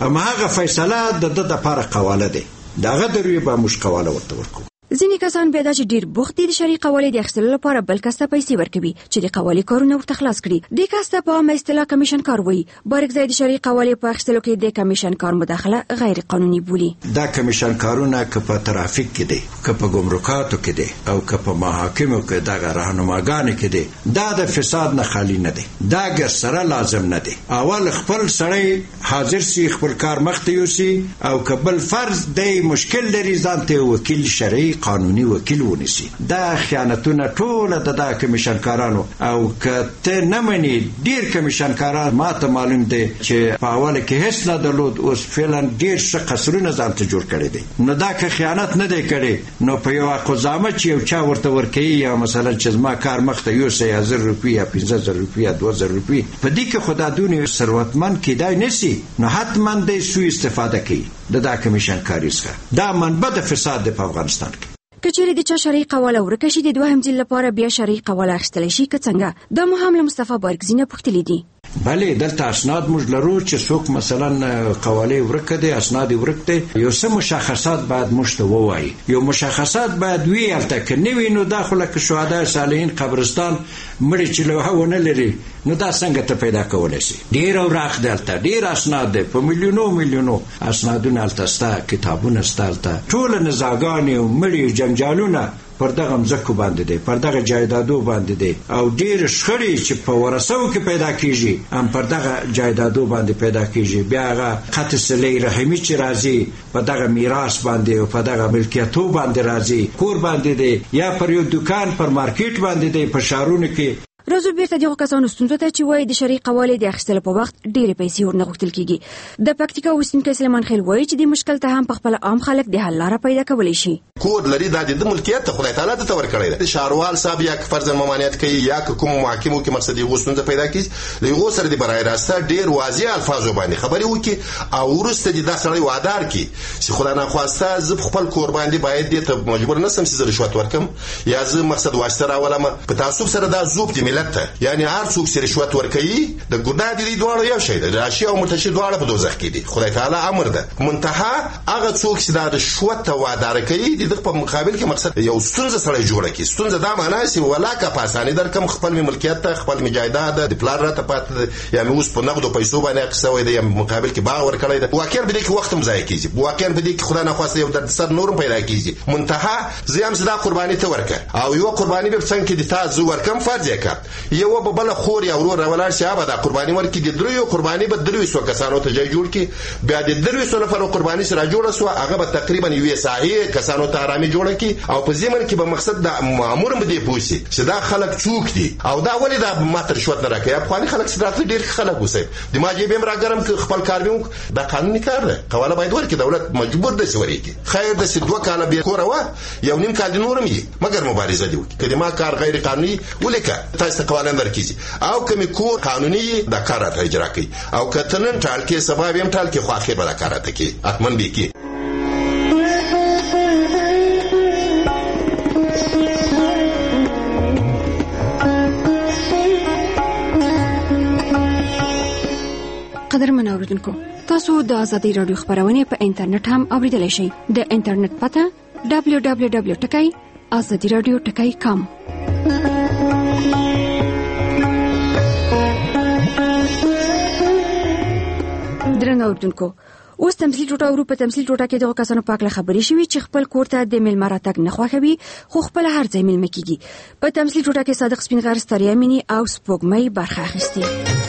[SPEAKER 23] اما هغه فیصله د د لپاره قواله ده داغه دروي به مش قواله ورته ورکو.
[SPEAKER 20] ځینې کسان بیا دا چې ډیر بوخت دي د شرعي قوالې د اخیستلو لپاره بل کس ته پیسې ورکوي چې د قوالې کارونه ورته خلاص کړي. دې کس ته په عامه اصطلاح کمیشن کار وایي. بارکزی د شرعي قوالې په اخیستلو کې د کمیشن کار مداخله غیر قانوني بولي.
[SPEAKER 23] دا کمیشن کارونه که په ترافیک کې دي، که په ګمرکاتو کې دي او که په محاکمو کې دغه راهنماګانې کې دي، دا د فساد نه خالی نه دي. دا ګر سره لازم نه دي. اول خپل سړی حاضر سي، خپل کار مخته یوسي، او که بل فرض دی مشکل لري ځان ته وکیل شرعي قانوني وکیل ونیسي. دا خیانتونه ټول د دا کمیشن کارانو، او که ته نه مني ډیر کمیشن کاران ماته معلوم دي چې په اوله کې هیڅ نه درلود، اوس فعلا ډیر ښه قصرونه ځان ته جوړ کړي دي. نو دا که خیانت نه دی کړي، نو په یو قضامه چې یو چا ورته ورکوي، یا مثلا چې زما کار مخته یوسي هزار روپۍ یا پنځه زره روپۍ یا دوه زره روپۍ، په دې کې خو دا دونه ثروتمند کیدای نشي، نو حتما دی سوء استفاده کوي د دا کمیشن کاري څخه. دا منبع د فساد د افغانستان کې.
[SPEAKER 20] کچېرې د چا شرعي قواله ورکه شي، د دوهم ځل لپاره بیا شرعي قواله اخیستلی شي که څنګه؟ دا مو هم له مصطفی بارکزي نه پوښتلي دي.
[SPEAKER 23] بله دلته اسناد موږ لرو چې څوک مثلا قواله ورکه دي، اسناد ورکه دي، یو څه مشخصات باید موږ ته ووایي. یو مشخصات باید وي، هلته که نه وي نو دا خو لکه شهدا صالحین قبرستان مړي چې لوحه ونه لري، نو دا څنګه ته پیدا کولی شي؟ ډېر اوراق دی هلته، ډېر اسناد دی، په میلیونو میلیونو اسنادونه هلته شته، کتابونه شته هلته، ټوله نزاګانې او مړي جنجالونه پر دغه مځکو باندې دی، پر دغه جایدادو باندې دی، او ډېر شخړې چې په ورثو کې پیدا کیږي هم پر دغه جایدادو باندې پیدا کیږي. بیا هغه قطع صلې رحمي چې راځي په دغه میراث باندې او په دغه ملکیتو باندې راځي، کور باندې دی یا پر یو دکان پر مارکیټ باندې دی په شهرونو کې.
[SPEAKER 20] راځو بیرته دغه کسانو ستونزو ته چې وایي د شرعي قوالې د اخیستلو په وخت ډېرې پیسې ورنه غوښتل کیږي. د پکتیکا اوسیدونکی سلیمان خیل وایي چې د مشکل ته هم په خپل عام خلک د حل لاره پیدا کولی شي.
[SPEAKER 4] کور لري دا د ملکیت ته خدای تعالی ته ورکړی دی. شهروال صاحب یا فرض ممانعت کوي یا کوم محاکمو کې مقصد یې غوښتنه پیدا کیږي، لغه سره د برای راسته ډېر واضح الفاظو باندې خبرې وکي او ورسته د داسړی وادار کی چې خدای نه خواسته ز خپل کور باندې باید دې ته مجبور نه سم چې رشوت ورکم یا ز مقصد واسطه راولم په تعصب سره دا زوب د ملت ته، یعنی هر څوک چې رشوت ورکوي د ګناه دي دوه یو شی دی، راشي او مرتشي دواړه په دوزخ کې دي. خدای تعالی امر ده منتها هغه څوک چې دا رشوت ته وادار کوي د په مقابل کې مقصد یو ستونزه سره جوړه کی. ستونزه دا معنی چې ولاکه پاسانه درکم خپل ملکیت ته، خپل مجایداد د پلان راته پات یا موږ په نقد او پیسو باندې اقصوي دی، مقابل کې باغ ورکړی دی. واقعا به دې کې وخت مزای کیږي، واقعا به دې کې خدای نه خواسته یو د سر نورم پیدا کیږي. منتها زم صدا قرباني ته ورکه او یو قرباني به څنګه کې د تاسو ورکم فرض یکا یو به بل خور یا ورور ولر شي به دا قرباني ورکې د دریو قرباني به دریو سو کسانو ته جای جوړ کی، بیا د دریو سو نفر قرباني سره جوړه سو هغه به تقریبا یو ساعه کسانو ته آرامي جوړه کی او په زمن کې به مقصد د مامور به دی پوسی چې دا خلک څوک دي او دا ولې دا ماتر شوت نه راکې. افغاني خلک ستاسو ډیر خلک وسه د ماجی بیم راګرم ک خپل کار ویم دا قانوني کار ده، قواله باید ورکې دولت مجبور ده سوري کی. خیر د سدوه کاله به کور وا یو نیم کال نورم یي مګر مبارزه دی کله ما کار غیر قانوني ولیکه تاسو قواله درکېږي او کوم کور قانوني د کار ته اجرا کوي او کتنن ټال کې سبب يم ټال کې خو اخر به کار ته کوي اتمن به کی.
[SPEAKER 20] قدرمن اوریدونکو، تاسو د آزادۍ رادیو خبرونه په انټرنیټ هم اوریدلای شئ. د انټرنیټ پته دبلیو دبلیو دبلیو ټکی آزادۍ رادیو ټکی کام. درنو اوریدونکو، اوس تمثيل ټوټه ورو په تمثيل ټوټه کې دغه کسانو پاک له خبرې شوي چې خپل کور ته د میلمه راتګ نه خوښوي خو خپل هر ځای میلمه کیږي. په تمثيل ټوټه کې صادق سپینغر، ستاریا مینی او سپوږمۍ برخه اخیستې.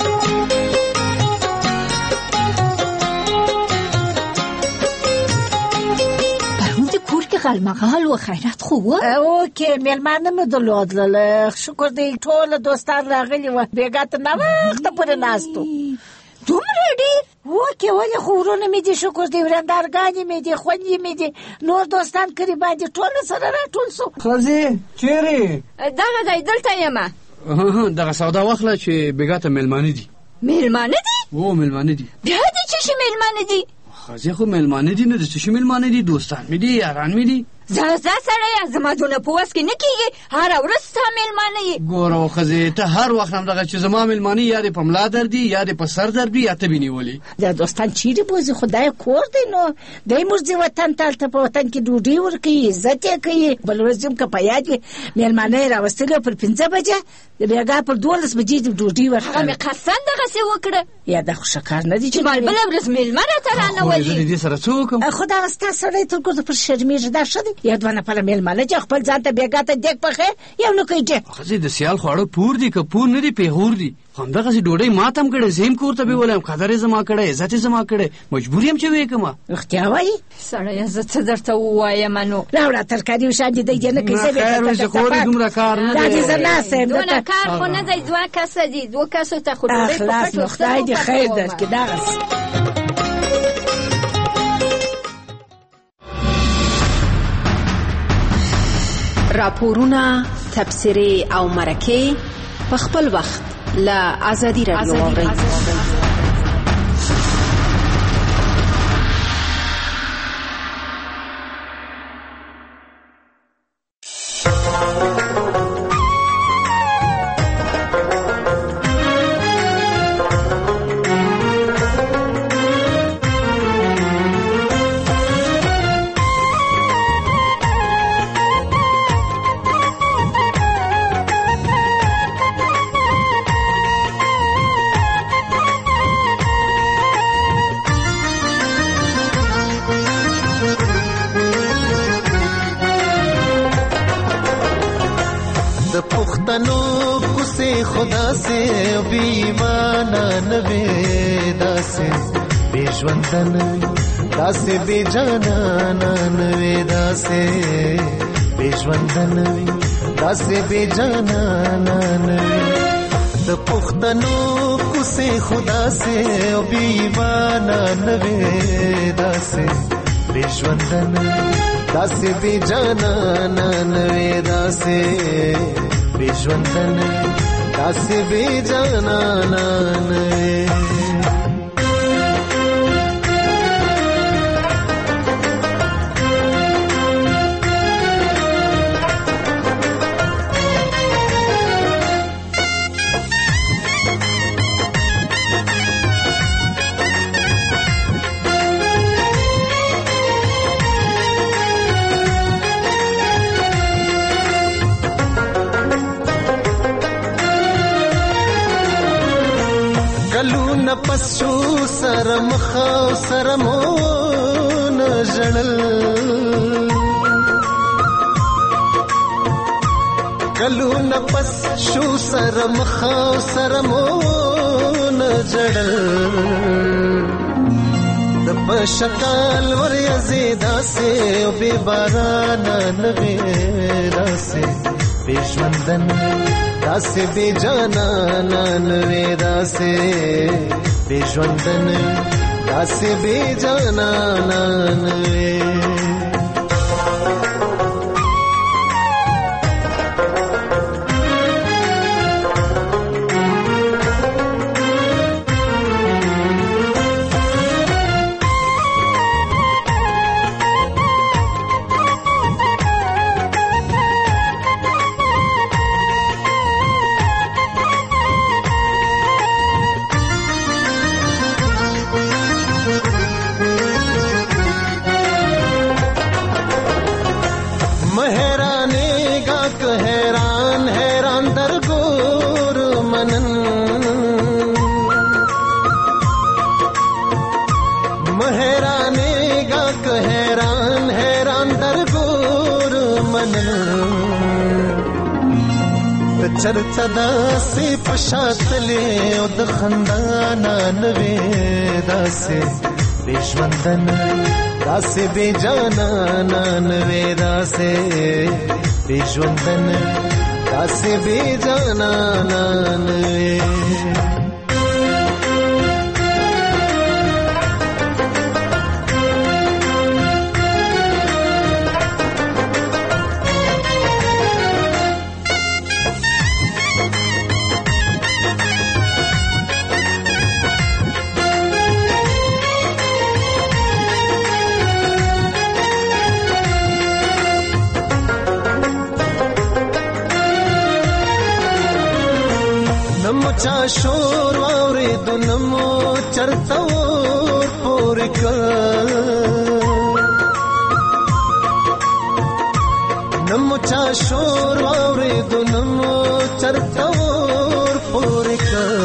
[SPEAKER 7] غلمغال و خیرت خوبه
[SPEAKER 8] او که میلمانه مې درلودل، شکر دی ټول دوستان راغلي و، بیګات نه وخت پورې ناستو.
[SPEAKER 7] دومره ډېر
[SPEAKER 8] و که ولې خو ورونه مې دي، شکر دی ورندارګانې مې دي، خوندې مې دي، نور دوستان قریبان دي، ټول سره راټول سو.
[SPEAKER 9] ښځې چیرې؟
[SPEAKER 7] دغه ځای دلته یمه.
[SPEAKER 9] دغه سودا واخله چې بیګاته میلمانه دي.
[SPEAKER 7] میلمانه دي؟
[SPEAKER 9] او میلمانه دي.
[SPEAKER 7] بیا دې څه شي میلمانه دي؟
[SPEAKER 9] ښځې خو میلمانه دي، نه د څه شي میلمانه دي، دوستان مې دي، یاران مې دي.
[SPEAKER 7] زه زه سړی زما دونه په وس کې نه کېږي هره ورځ ستا مېلمانه یې
[SPEAKER 9] ګوره ښځې ته هر وخت همدغه چې زما مېلمانه یا دې په ملا درد وي یا دې په سر درد وي یا ته وي نیولې
[SPEAKER 8] دا دوستان چیرې بوځي خدای کور دی نو دی موږ ځي وطن ته هلته په وطن کې ډوډۍ ورکوي عزت یې کوي بل ورځ هم که په یاد وي مېلمانه یې راوستلي پر پنځه بجې د بېګا پر دولس بجې د ډوډۍ ورکړه
[SPEAKER 7] هغه مې قسم دغسې وکړه
[SPEAKER 8] یا دا خو ښه کار نه دی چې
[SPEAKER 7] بل بله ورځ مېلمه راته رانولي
[SPEAKER 9] زه د دې سره څه وکړم
[SPEAKER 8] خو دغه ستا سړی تر ګوزه پر شرمېږي دا ښه دی یا دوه نفره مېلمانه چې خپل ځان ته بېګا ته دیګ پخې یو نه کوي ډېر
[SPEAKER 9] ښځې د سیال خواړه پور دي که پور نه دي پیغور دي همدغسې ډوډۍ ما ته هم کړې زه هم کور ته بېولی یم قدر یې زما کړی عزت یې زما کړی مجبور یم چې ویې کړمه
[SPEAKER 8] رښتیا وایي
[SPEAKER 7] سړیه زه څه درته ووایم نو
[SPEAKER 8] راوړه ترکاري وشان دې دی دې نه کوي
[SPEAKER 9] خیر وي چې خور یې دومره کار نه
[SPEAKER 8] دا
[SPEAKER 9] دی
[SPEAKER 8] دې زه ناسته یم
[SPEAKER 7] دونه کار خو نه دی دوه کسه دي دوه کسو ته خو ډوډۍ په
[SPEAKER 8] خلاص نو خدای دې خیر درکړي دغسې
[SPEAKER 17] راپورونه تبصرې او مرکې په خپل وخت له ازادي راډیو واورئ.
[SPEAKER 1] خدا سے بیمانا نوے داسے بے ژوندن داسے بے جانا نوے داسے بے ژوندن داسے بے جانا نوے د پختنو کوسه خدا سے بیمانا نوے داسے بے ژوندن داسے بے جانا نوے داسے بے ژوندن داسې بې جانانه پس شو سر مخاو سر مون جړل کلو نفس شو سر مخاو سر مون جړل د پشکال ور یزیدا سے بے بارانا نوی راسه بے ژوندن داسې بې جانانا نوې داسې بې ژوندن داسې بې جانانا نوې چرته داسې پشاتلې او د خندانا نوې داسې بې ژوندن داسې بې جانانا نوې داسې بې ژوندن داسې بې جانانا نوې چا شور واورېدو نه مو چرته ور پورې کړ نه مو چا شور واورېدو نه مو چرته ور پورې کړ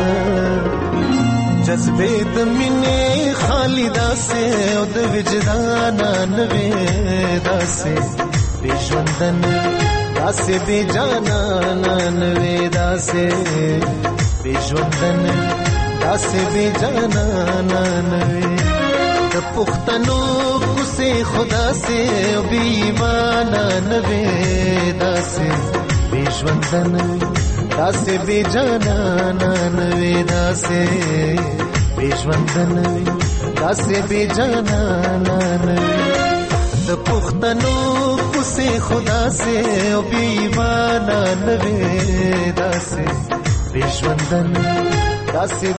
[SPEAKER 1] جذبې د مینې خالي داسې او د وجدانه نوې داسې بې ژوندن داسې بې جانانه نوې داسې بې ژوندن داسې بې جانانه نوې د پښتنو کوڅې خدا سي او بې ایمانه نوې داسې بې ژوندن داسې بې جانانه نوې داسې بې ژوندن داسې بې جانانه نوې د پښتنو کوڅې خدا سي او بې ایمانه نوې داسې بې ژوندن داسې